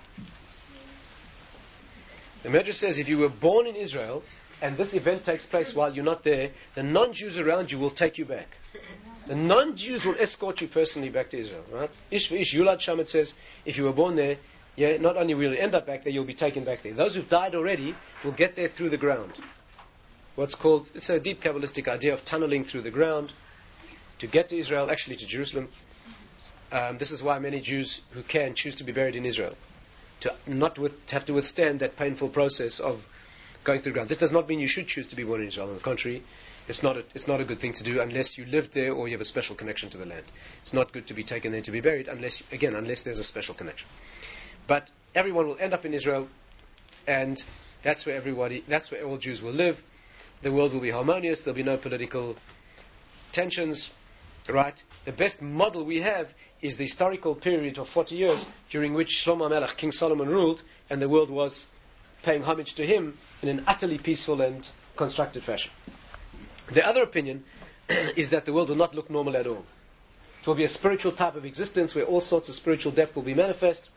[SPEAKER 1] The Medrash says, if you were born in Israel, and this event takes place while you're not there, the non-Jews around you will take you back. The non-Jews will escort you personally back to Israel, right? Ish v'ish yulad sham, it says, if you were born there, not only will you end up back there, you'll be taken back there. Those who've died already will get there through the ground. It's a deep Kabbalistic idea of tunneling through the ground to get to Israel, actually to Jerusalem. This is why many Jews who can choose to be buried in Israel, to have to withstand that painful process of going through the ground. This does not mean you should choose to be born in Israel. On the contrary, it's not a good thing to do unless you lived there or you have a special connection to the land. It's not good to be taken there to be buried unless there's a special connection. But everyone will end up in Israel, and that's where all Jews will live. The world will be harmonious. There'll be no political tensions. Right? The best model we have is the historical period of 40 years during which Shlomo Melech, King Solomon, ruled, and the world was paying homage to him in an utterly peaceful and constructive fashion. The other opinion is that the world will not look normal at all. It will be a spiritual type of existence where all sorts of spiritual depth will be manifest.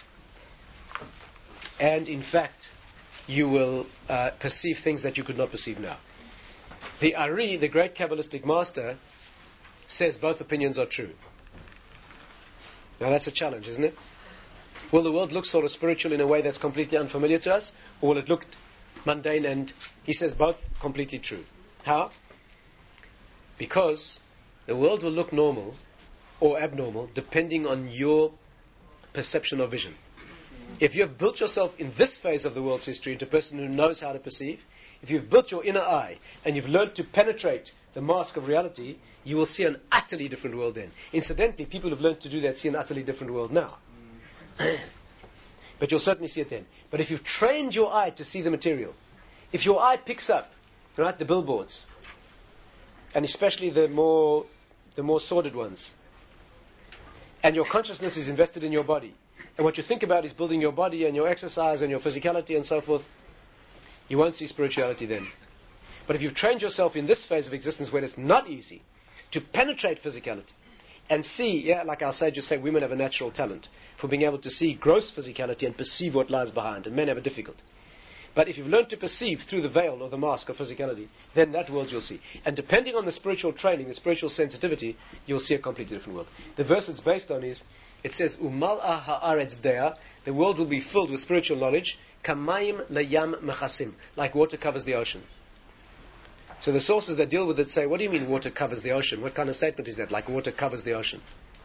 [SPEAKER 1] And in fact, you will perceive things that you could not perceive now. The Ari, the great Kabbalistic master, says both opinions are true. Now that's a challenge, isn't it? Will the world look sort of spiritual in a way that's completely unfamiliar to us? Or will it look mundane? And he says both completely true. How? Because the world will look normal or abnormal depending on your perception or vision. If you have built yourself in this phase of the world's history into a person who knows how to perceive, if you've built your inner eye and you've learned to penetrate the mask of reality, you will see an utterly different world then. Incidentally, people who've learned to do that see an utterly different world now. But you'll certainly see it then. But if you've trained your eye to see the material, if your eye picks up, right, the billboards, and especially the more sordid ones, and your consciousness is invested in your body, and what you think about is building your body and your exercise and your physicality and so forth, you won't see spirituality then. But if you've trained yourself in this phase of existence where it's not easy to penetrate physicality and see, like our sages say, women have a natural talent for being able to see gross physicality and perceive what lies behind, and men have a difficulty. But if you've learned to perceive through the veil or the mask of physicality, then that world you'll see. And depending on the spiritual training, the spiritual sensitivity, you'll see a completely different world. The verse it's based on is, it says, Umal'a ha'aretz dea, the world will be filled with spiritual knowledge, kamayim layam mechasim, like water covers the ocean. So the sources that deal with it say, what do you mean water covers the ocean? What kind of statement is that? Like water covers the ocean.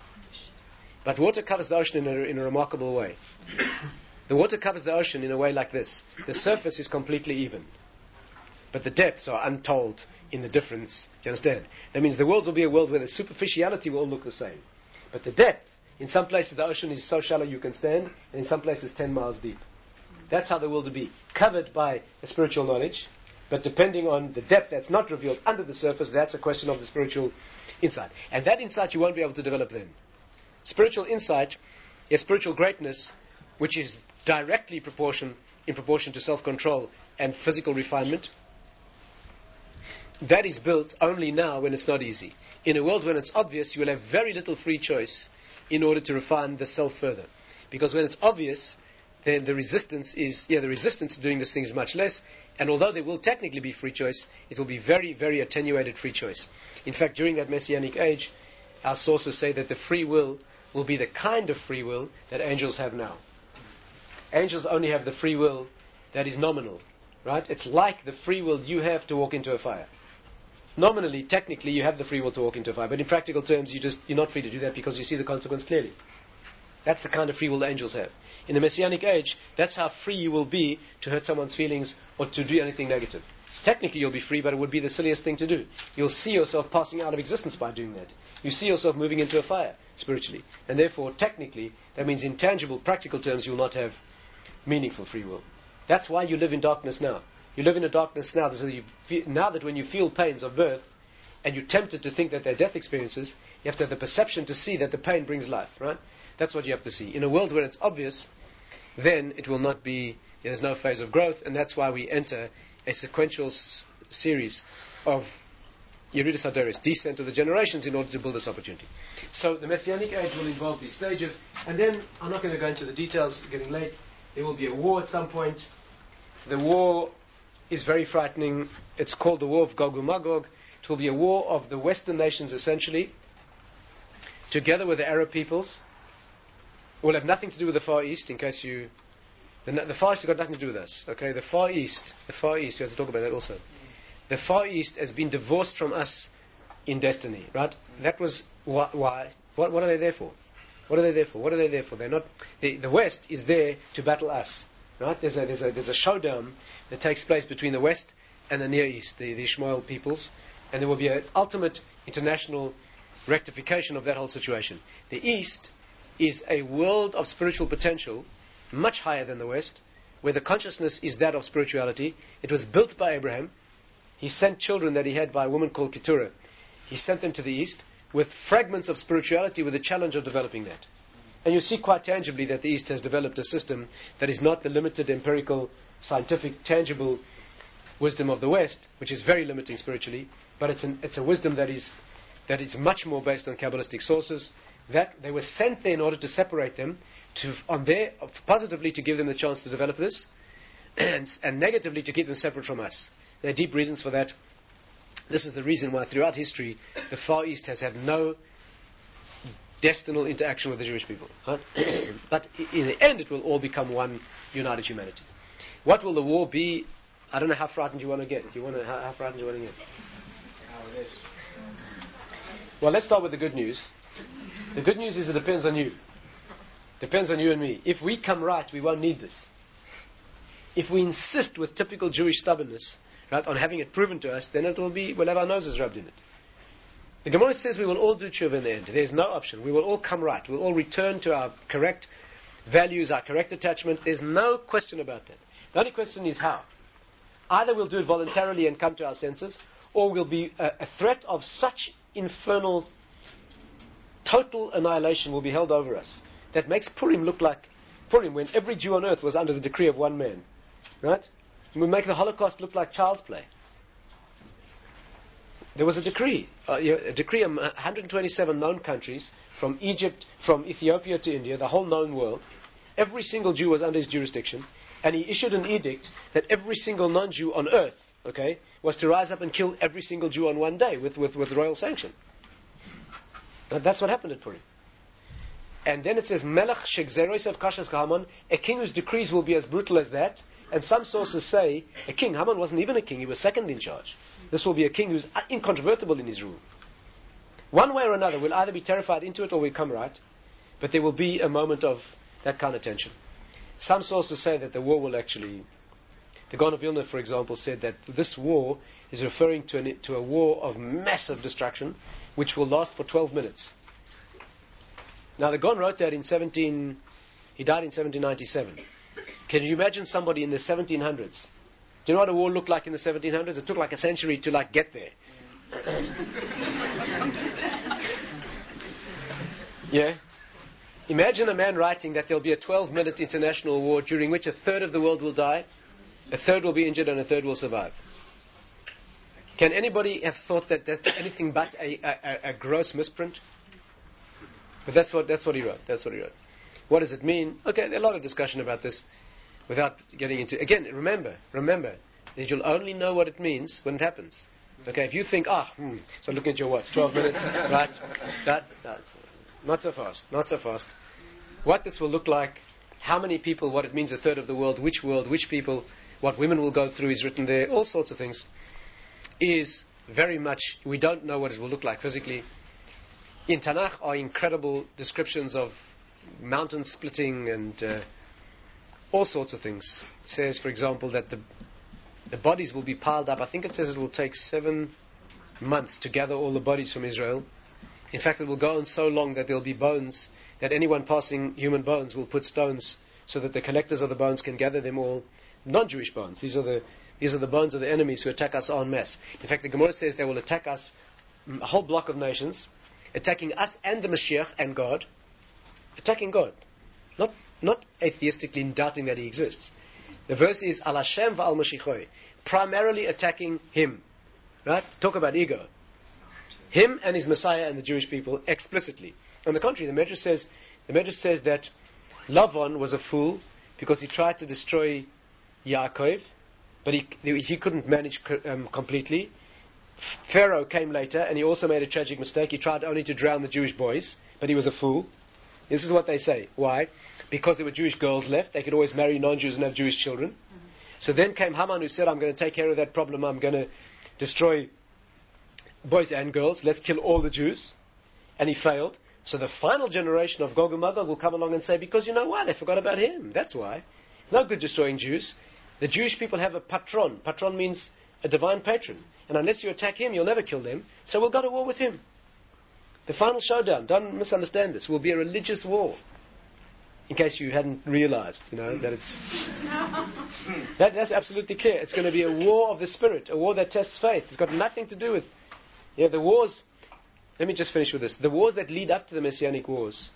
[SPEAKER 1] But water covers the ocean in a remarkable way. The water covers the ocean in a way like this. The surface is completely even. But the depths are untold in the difference. Do you understand? That means the world will be a world where the superficiality will all look the same. But the depth, in some places the ocean is so shallow you can stand, and in some places 10 miles deep. That's how the world will be. Covered by a spiritual knowledge, but depending on the depth that's not revealed under the surface, that's a question of the spiritual insight. And that insight you won't be able to develop then. Spiritual insight is spiritual greatness, which is directly in proportion to self-control and physical refinement. That is built only now when it's not easy. In a world when it's obvious, you will have very little free choice in order to refine the self further. Because when it's obvious, then the resistance to doing this thing is much less, and although there will technically be free choice, it will be very, very attenuated free choice. In fact, during that Messianic age, our sources say that the free will be the kind of free will that angels have now. Angels only have the free will that is nominal, right? It's like the free will you have to walk into a fire. Nominally, technically, you have the free will to walk into a fire, but in practical terms, you're not free to do that because you see the consequence clearly. That's the kind of free will the angels have. In the Messianic age, that's how free you will be to hurt someone's feelings or to do anything negative. Technically, you'll be free, but it would be the silliest thing to do. You'll see yourself passing out of existence by doing that. You see yourself moving into a fire, spiritually. And therefore, technically, that means in tangible, practical terms, you'll not have meaningful free will. That's why you live in darkness now. You live in a darkness now. So now that when you feel pains of birth, and you're tempted to think that they're death experiences, you have to have the perception to see that the pain brings life, right? That's what you have to see. In a world where it's obvious, then it will not be, there's no phase of growth, and that's why we enter a sequential series of Yeridas Hadoros, descent of the generations, in order to build this opportunity. So the Messianic age will involve these stages, and then, I'm not going to go into the details, getting late, there will be a war at some point. The war is very frightening. It's called the War of Gog and Magog. It will be a war of the Western nations, essentially, together with the Arab peoples. It will have nothing to do with the Far East, in case you... The Far East has got nothing to do with us, okay? The Far East, we have to talk about that also. The Far East has been divorced from us in destiny, right? That was why. What are they there for? What are they there for? What are they there for? They're not... The West is there to battle us, right? There's a showdown that takes place between the West and the Near East, the Ishmael peoples, and there will be an ultimate international rectification of that whole situation. The East is a world of spiritual potential, much higher than the West, where the consciousness is that of spirituality. It was built by Abraham. He sent children that he had by a woman called Keturah. He sent them to the East with fragments of spirituality, with the challenge of developing that. And you see quite tangibly that the East has developed a system that is not the limited, empirical, scientific, tangible wisdom of the West, which is very limiting spiritually, but it's a wisdom that is that is much more based on Kabbalistic sources, that they were sent there in order to separate them, positively to give them the chance to develop this, and negatively to keep them separate from us. There are deep reasons for that. This is the reason why throughout history the Far East has had no destinal interaction with the Jewish people. Right? But in the end it will all become one united humanity. What will the war be? I don't know how frightened you want to get. How frightened you want to get?
[SPEAKER 2] How it is.
[SPEAKER 1] Well, let's start with the good news. The good news is it depends on you. Depends on you and me. If we come right, we won't need this. If we insist with typical Jewish stubbornness, right, on having it proven to us, then we'll have our noses rubbed in it. The Gemara says we will all do tshuva in the end. There's no option. We will all come right. We'll all return to our correct values, our correct attachment. There's no question about that. The only question is how. Either we'll do it voluntarily and come to our senses, or we'll be a threat of such infernal, total annihilation will be held over us. That makes Purim look like Purim, when every Jew on earth was under the decree of one man. Right? It would make the Holocaust look like child's play. There was a decree of 127 known countries, from Egypt, from Ethiopia to India, the whole known world. Every single Jew was under his jurisdiction, and he issued an edict that every single non-Jew on earth, was to rise up and kill every single Jew on one day with royal sanction. Now, that's what happened at Purim. And then it says, Melech shegzeros of kashas Haman, a king whose decrees will be as brutal as that. And some sources say, a king, Haman wasn't even a king, he was second in charge. This will be a king who's incontrovertible in his rule. One way or another, we'll either be terrified into it or we'll come right, but there will be a moment of that kind of tension. Some sources say that the war will actually... The Gaon of Vilna, for example, said that this war is referring to a war of massive destruction, which will last for 12 minutes. Now, the Gaon wrote that he died in 1797. Can you imagine somebody in the 1700s? Do you know what a war looked like in the 1700s? It took like a century to get there. Yeah? Imagine a man writing that there'll be a 12-minute international war during which a third of the world will die, a third will be injured, and a third will survive. Can anybody have thought that that's anything but a gross misprint? But that's what he wrote. That's what he wrote. What does it mean? Okay, there's a lot of discussion about this without getting into... Again, remember that you'll only know what it means when it happens. Okay, if you think, so looking at your watch, 12 minutes, right? That's not so fast. What this will look like, how many people, what it means, a third of the world, which people, what women will go through is written there, all sorts of things, is very much, we don't know what it will look like physically. In Tanakh are incredible descriptions of mountain splitting and all sorts of things. It says, for example, that the bodies will be piled up. I think it says it will take 7 months to gather all the bodies from Israel. In fact, it will go on so long that there will be bones, that anyone passing human bones will put stones so that the collectors of the bones can gather them all. Non-Jewish bones. These are the bones of the enemies who attack us en masse. In fact, the Gemara says they will attack us, a whole block of nations, attacking us and the Mashiach and God. Attacking God. Not atheistically doubting that He exists. The verse is, Al Hashem va'al Mashiachoi. Primarily attacking Him. Right? Talk about ego. Him and His Messiah and the Jewish people explicitly. On the contrary, the Medrash says that Lavan was a fool because he tried to destroy Yaakov, but he couldn't manage completely. Pharaoh came later and he also made a tragic mistake. He tried only to drown the Jewish boys, but he was a fool. This is what they say. Why? Because there were Jewish girls left. They could always marry non-Jews and have Jewish children. So then came Haman, who said, I'm going to take care of that problem. I'm going to destroy boys and girls. Let's kill all the Jews. And he failed. So the final generation of Gog and Magog will come along and say, because you know why? They forgot about him. That's why. No good destroying Jews. The Jewish people have a patron. Patron means a divine patron. And unless you attack him, you'll never kill them. So we'll go to war with him. The final showdown, don't misunderstand this, will be a religious war. In case you hadn't realized, that it's... That's absolutely clear. It's going to be a war of the spirit, a war that tests faith. It's got nothing to do with... the wars... Let me just finish with this. The wars that lead up to the Messianic wars.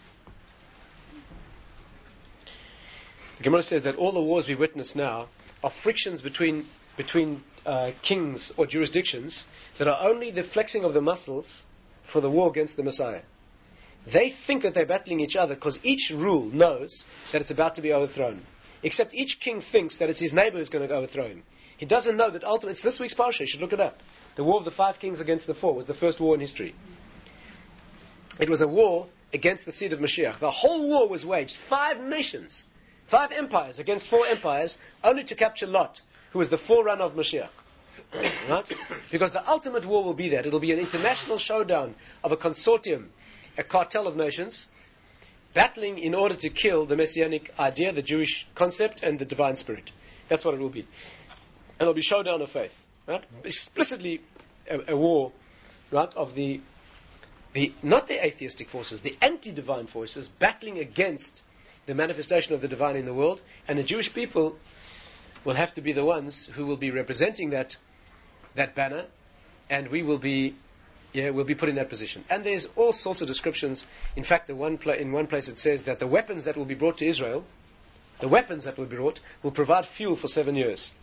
[SPEAKER 1] The Gemara says that all the wars we witness now are frictions between kings or jurisdictions that are only the flexing of the muscles for the war against the Messiah. They think that they're battling each other because each rule knows that it's about to be overthrown. Except each king thinks that it's his neighbor who's going to overthrow him. He doesn't know that ultimately, it's this week's parsha, you should look it up. The war of the 5 kings against the 4 was the first war in history. It was a war against the seed of Mashiach. The whole war was waged. 5 nations, 5 empires against 4 empires, only to capture Lot, who was the forerunner of Mashiach. Right? Because the ultimate war will be that. It'll be an international showdown of a consortium, a cartel of nations, battling in order to kill the messianic idea, the Jewish concept, and the divine spirit. That's what it will be. And it'll be showdown of faith. Right? Explicitly a war, right, of the not the atheistic forces, the anti-divine forces battling against the manifestation of the divine in the world, and the Jewish people will have to be the ones who will be representing that banner, and we will be we'll be put in that position. And there's all sorts of descriptions. In fact, in one place it says that the weapons that will be brought to Israel, will provide fuel for 7 years.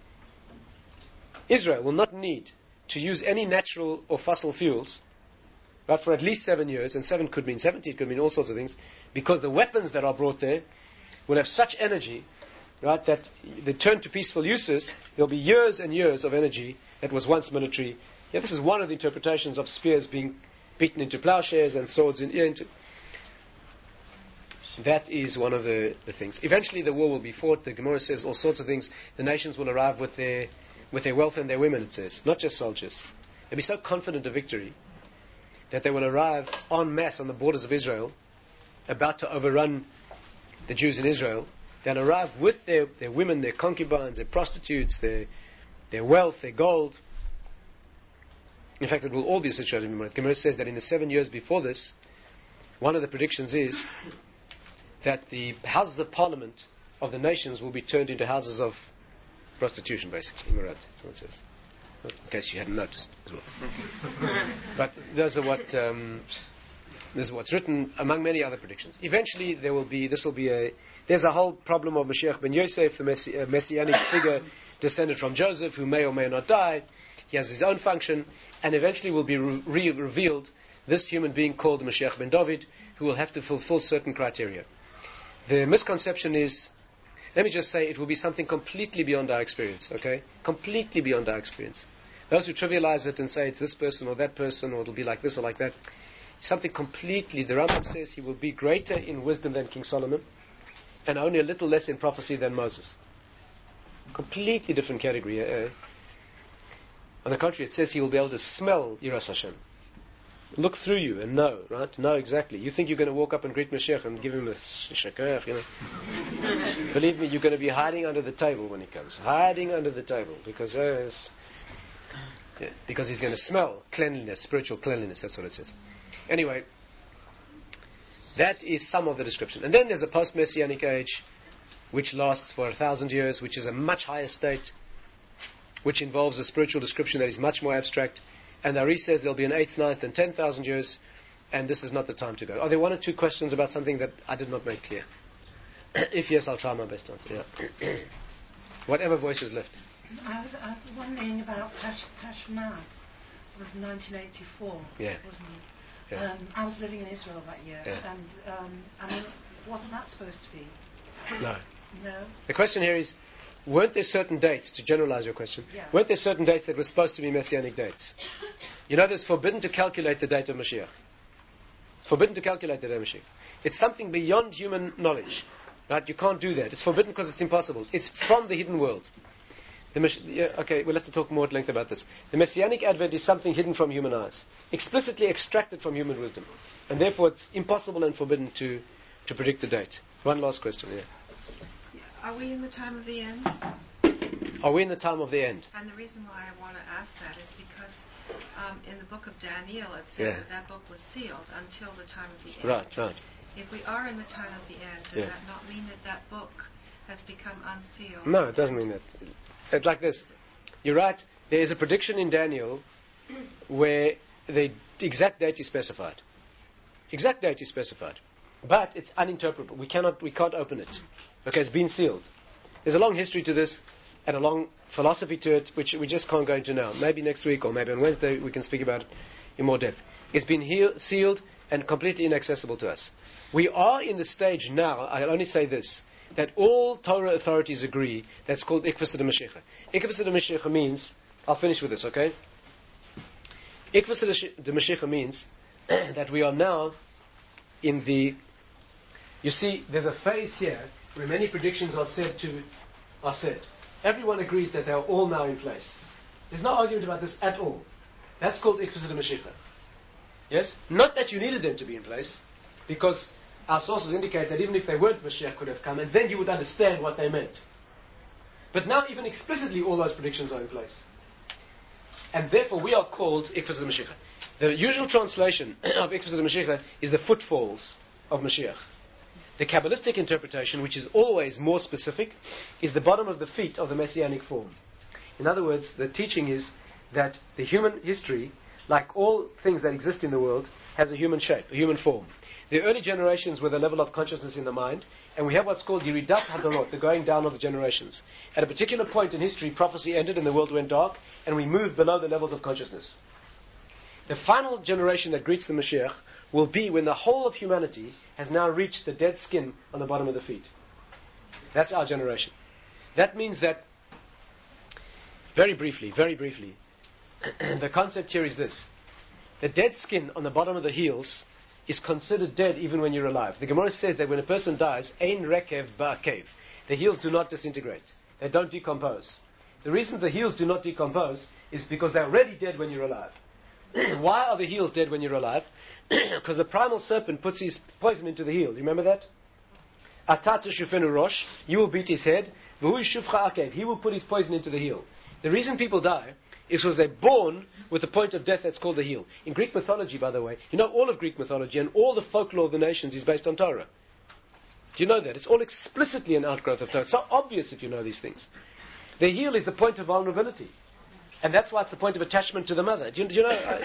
[SPEAKER 1] Israel will not need to use any natural or fossil fuels, but for at least 7 years, and 7 could mean 70, it could mean all sorts of things, because the weapons that are brought there will have such energy, right, that they turn to peaceful uses. There'll be years and years of energy that was once military. Yeah, this is one of the interpretations of spears being beaten into plowshares and swords into. That is one of the things. Eventually the war will be fought. The Gemara says all sorts of things. The nations will arrive with their wealth and their women, it says. Not just soldiers. They'll be so confident of victory that they will arrive en masse on the borders of Israel, about to overrun the Jews in Israel. They'll arrive with their women, their concubines, their prostitutes, their wealth, their gold. In fact, it will all be situated in the Gemara says that in the 7 years before this, one of the predictions is that the houses of parliament of the nations will be turned into houses of prostitution, basically. That's what it says. In case you hadn't noticed as well. But those are what this is what's written among many other predictions. Eventually there's a whole problem of Mashiach ben Yosef, the messianic figure descended from Joseph, who may or may not die. He has his own function, and eventually will be revealed this human being called Mashiach ben David, who will have to fulfill certain criteria. The misconception is, let me just say, it will be something completely beyond our experience, okay? Completely beyond our experience. Those who trivialize it and say it's this person or that person, or it'll be like this or like that, something completely, the Rambam says he will be greater in wisdom than King Solomon, and only a little less in prophecy than Moses. Completely different category. On the contrary, it says he will be able to smell Yiras Hashem. Look through you and know, right? Know exactly. You think you're going to walk up and greet Mashiach and give him a shakar, Believe me, you're going to be hiding under the table when he comes. Hiding under the table. Because he's going to smell cleanliness, spiritual cleanliness. That's what it says. Anyway, that is some of the description. And then there's a post-Messianic age, which lasts for 1,000 years, which is a much higher state, which involves a spiritual description that is much more abstract. And Ari says there'll be an 8th, 9th, and 10,000 years, and this is not the time to go. Are there 1 or 2 questions about something that I did not make clear? If yes, I'll try my best to answer. Yeah. Whatever voice is left.
[SPEAKER 2] I was wondering about Tashma. It was 1984, wasn't it?
[SPEAKER 1] Yeah.
[SPEAKER 2] I was living in Israel that year, and wasn't that supposed to be?
[SPEAKER 1] No.
[SPEAKER 2] No.
[SPEAKER 1] The question here is, weren't there certain dates, to generalize your question, weren't there certain dates that were supposed to be messianic dates? You know, it's forbidden to calculate the date of Mashiach. It's forbidden to calculate the date of Mashiach. It's something beyond human knowledge. Right? You can't do that. It's forbidden because it's impossible. It's from the hidden world. We'll have to talk more at length about this. The messianic advent is something hidden from human eyes, explicitly extracted from human wisdom. And therefore it's impossible and forbidden to predict the date. One last question,
[SPEAKER 3] Are we in the time of the end?
[SPEAKER 1] Are we in the time of the end?
[SPEAKER 3] And the reason why I want to ask that is because in the book of Daniel it says that book was sealed until the time of the end.
[SPEAKER 1] Right.
[SPEAKER 3] If we are in the time of the end, does that not mean that book has become unsealed?
[SPEAKER 1] No, it doesn't mean that. It's like this. You're right. There is a prediction in Daniel where the exact date is specified. Exact date is specified. But it's uninterpretable. We can't open it. Okay, it's been sealed. There's a long history to this and a long philosophy to it, which we just can't go into now. Maybe next week or maybe on Wednesday we can speak about it in more depth. It's been sealed and completely inaccessible to us. We are in the stage now, I'll only say this, that all Torah authorities agree that's called Ikvus de Mashiach. Ikvus de Mashiach means, I'll finish with this, okay? Ikvus de Mashiach means that we are now in the, you see, there's a phase here where many predictions are said. Everyone agrees that they are all now in place. There's no argument about this at all. That's called Ikvus de Mashiach. Yes? Not that you needed them to be in place, because our sources indicate that even if they weren't, Mashiach could have come, and then you would understand what they meant. But now, even explicitly, all those predictions are in place. And therefore, we are called Ikvus de Mashiach. The usual translation of Ikvus de Mashiach is the footfalls of Mashiach. The Kabbalistic interpretation, which is always more specific, is the bottom of the feet of the Messianic form. In other words, the teaching is that the human history, like all things that exist in the world, has a human shape, a human form. The early generations were the level of consciousness in the mind, and we have what's called Yiridat Hadorot, the going down of the generations. At a particular point in history, prophecy ended and the world went dark, and we moved below the levels of consciousness. The final generation that greets the Mashiach will be when the whole of humanity has now reached the dead skin on the bottom of the feet. That's our generation. That means that, very briefly, the concept here is this. The dead skin on the bottom of the heels is considered dead even when you're alive. The Gemara says that when a person dies, ein rekev ba'akev, the heels do not disintegrate. They don't decompose. The reason the heels do not decompose is because they're already dead when you're alive. Why are the heels dead when you're alive? Because the primal serpent puts his poison into the heel. You remember that? Atatu shufenu rosh, you will beat his head. V'hu shufcha akev, he will put his poison into the heel. The reason people die is because they're born with a point of death that's called the heel. In Greek mythology, by the way, you know all of Greek mythology and all the folklore of the nations is based on Torah. Do you know that? It's all explicitly an outgrowth of Torah. It's so obvious if you know these things. The heel is the point of vulnerability. And that's why it's the point of attachment to the mother. Do you know?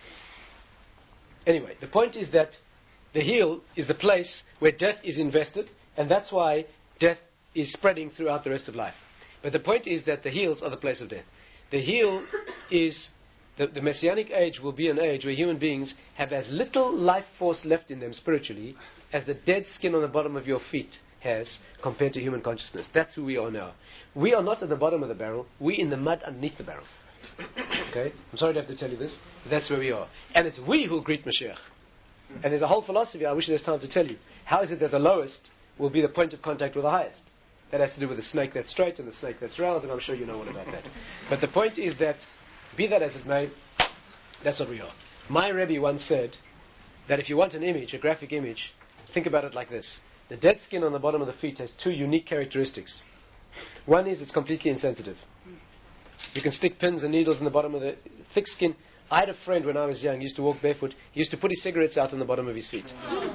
[SPEAKER 1] Anyway, the point is that the heel is the place where death is invested, and that's why death is spreading throughout the rest of life. But the point is that the heels are the place of death. The heel is, the Messianic age will be an age where human beings have as little life force left in them spiritually as the dead skin on the bottom of your feet has compared to human consciousness. That's who we are now. We are not at the bottom of the barrel. We're in the mud underneath the barrel. Okay? I'm sorry to have to tell you this, but that's where we are. And it's we who'll greet Mashiach. And there's a whole philosophy, I wish there's time to tell you. How is it that the lowest will be the point of contact with the highest? That has to do with the snake that's straight and the snake that's round, and I'm sure you know all about that. But the point is that, be that as it may, that's what we are. My Rebbe once said that if you want an image, a graphic image, think about it like this. The dead skin on the bottom of the feet has two unique characteristics. One is it's completely insensitive. You can stick pins and needles in the bottom of the thick skin. I had a friend when I was young, he used to walk barefoot. He used to put his cigarettes out on the bottom of his feet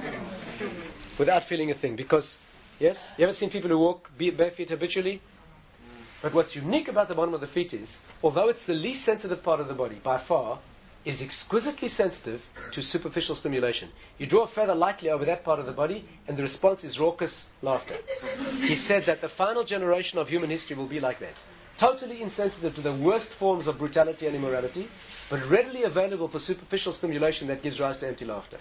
[SPEAKER 1] without feeling a thing. Because, yes, you ever seen people who walk barefoot habitually? But what's unique about the bottom of the feet is, although it's the least sensitive part of the body by far, is exquisitely sensitive to superficial stimulation. You draw a feather lightly over that part of the body, and the response is raucous laughter. He said that the final generation of human history will be like that. Totally insensitive to the worst forms of brutality and immorality, but readily available for superficial stimulation that gives rise to empty laughter.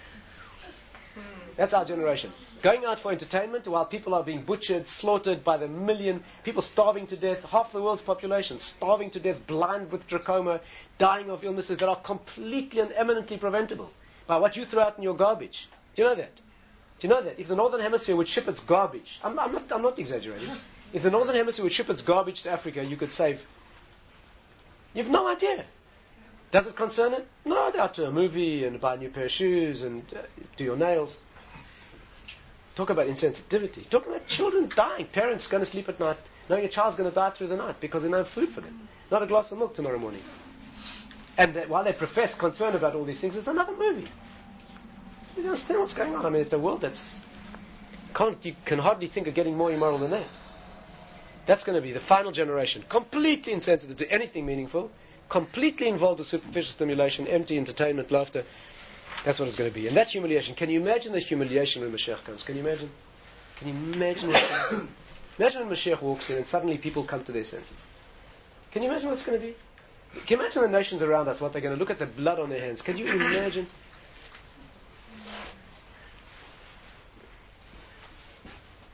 [SPEAKER 1] That's our generation. Going out for entertainment while people are being butchered, slaughtered by the million, people starving to death, half the world's population starving to death, blind with trachoma, dying of illnesses that are completely and eminently preventable by what you throw out in your garbage. Do you know that? Do you know that? If the Northern Hemisphere would ship its garbage, I'm not exaggerating. If the Northern Hemisphere would ship its garbage to Africa, you could save. You've no idea. Does it concern it? No, go out to a movie and buy a new pair of shoes and do your nails. Talk about insensitivity. Talk about children dying. Parents going to sleep at night knowing your child's going to die through the night because there's no food for them. Not a glass of milk tomorrow morning. And while they profess concern about all these things, there's another movie. You understand what's going on? I mean, it's a world you can hardly think of getting more immoral than that. That's going to be the final generation. Completely insensitive to anything meaningful. Completely involved with superficial stimulation, empty entertainment, laughter. That's what it's going to be. And that humiliation. Can you imagine the humiliation when Mashiach comes? Can you imagine? Can you imagine imagine when Mashiach walks in and suddenly people come to their senses. Can you imagine what it's going to be? Can you imagine the nations around us, what they're going to look at the blood on their hands? Can you imagine?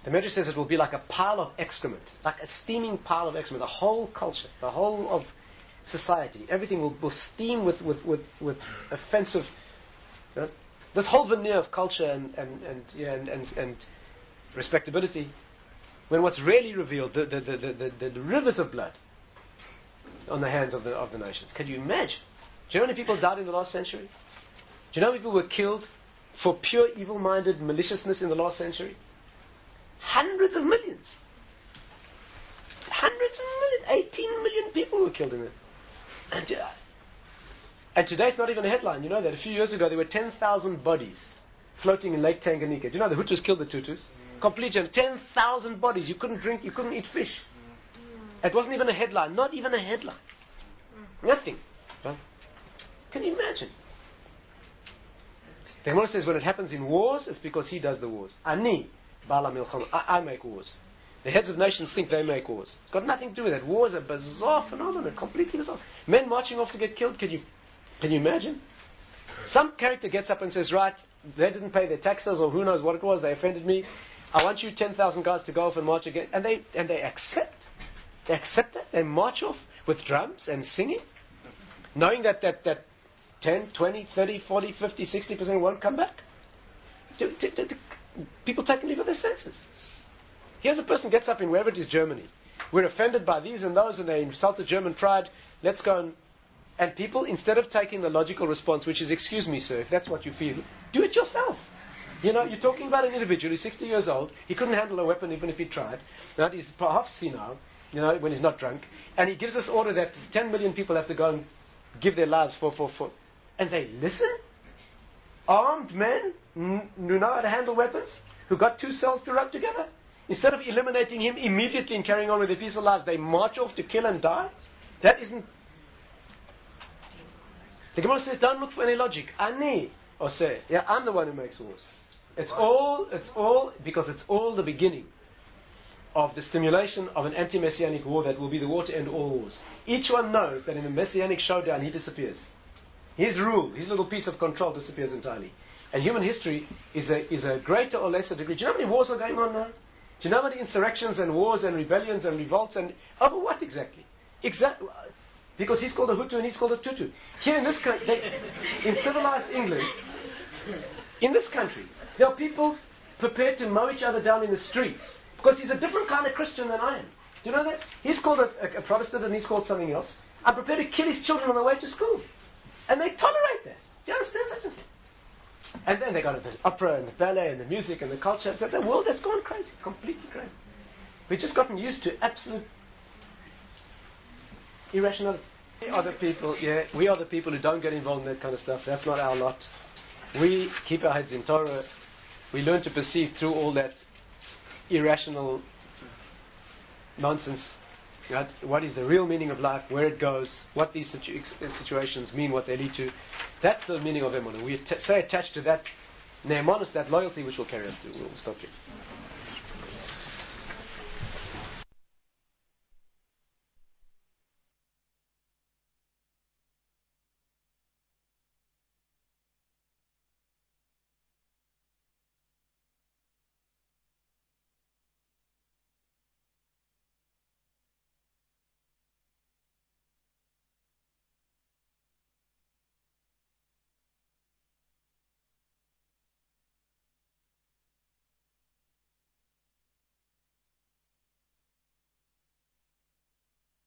[SPEAKER 1] The Medrash says it will be like a pile of excrement, like a steaming pile of excrement. The whole culture, the whole of society, everything will steam with offensive. This whole veneer of culture and respectability, when what's really revealed, the rivers of blood on the hands of the nations. Can you imagine? Do you know how many people died in the last century? Do you know how many people were killed for pure evil-minded maliciousness in the last century? Hundreds of millions. Hundreds of millions. 18 million people were killed in it. And today it's not even a headline. You know that a few years ago there were 10,000 bodies floating in Lake Tanganyika. Do you know the Hutus killed the Tutus? Complete gems. 10,000 bodies. You couldn't drink, you couldn't eat fish. It wasn't even a headline. Not even a headline. Nothing. Right? Can you imagine? The Gemara says when it happens in wars, it's because he does the wars. Ani bala milchama. I make wars. The heads of nations think they make wars. It's got nothing to do with that. War is a bizarre phenomenon, completely bizarre. Men marching off to get killed. Can you imagine? Some character gets up and says, right, they didn't pay their taxes or who knows what it was, they offended me. I want you 10,000 guys to go off and march again. And they accept. They accept that. They march off with drums and singing, knowing that 10, 20, 30, 40, 50, 60% won't come back. People take leave of their senses. Here's a person gets up in wherever it is, Germany. We're offended by these and those and they insulted German pride. Let's go and people, instead of taking the logical response, which is, excuse me, sir, if that's what you feel, do it yourself. You know, you're talking about an individual who's 60 years old. He couldn't handle a weapon even if he tried. Now, he's half senile, you know, when he's not drunk. And he gives this order that 10 million people have to go and give their lives for. And they listen? Armed men who know how to handle weapons, who got two cells to rub together. Instead of eliminating him immediately and carrying on with their peaceful lives, they march off to kill and die? That isn't... The Gemara says, don't look for any logic. Ani, or say, yeah, I'm the one who makes wars. It's all, because it's all the beginning of the stimulation of an anti-messianic war that will be the war to end all wars. Each one knows that in a messianic showdown, he disappears. His rule, his little piece of control disappears entirely. And human history is a greater or lesser degree. Do you know how many wars are going on now? Do you know how many insurrections and wars and rebellions and revolts and over what exactly? Because he's called a Hutu and he's called a Tutu. Here in this country, in civilized England, in this country, there are people prepared to mow each other down in the streets because he's a different kind of Christian than I am. Do you know that? He's called a Protestant and he's called something else. I'm prepared to kill his children on the way to school. And they tolerate that. Do you understand such a thing? And then they got the opera and the ballet and the music and the culture. It's a world that's gone crazy, completely crazy. We've just gotten used to absolute irrationality. We are the people who don't get involved in that kind of stuff. That's not our lot. We keep our heads in Torah. We learn to perceive through all that irrational nonsense. Right? What is the real meaning of life, where it goes, what these situations mean, what they lead to. That's the meaning of Emunah. We stay attached to that Ne'emanus, that loyalty which will carry us through. We'll stop here.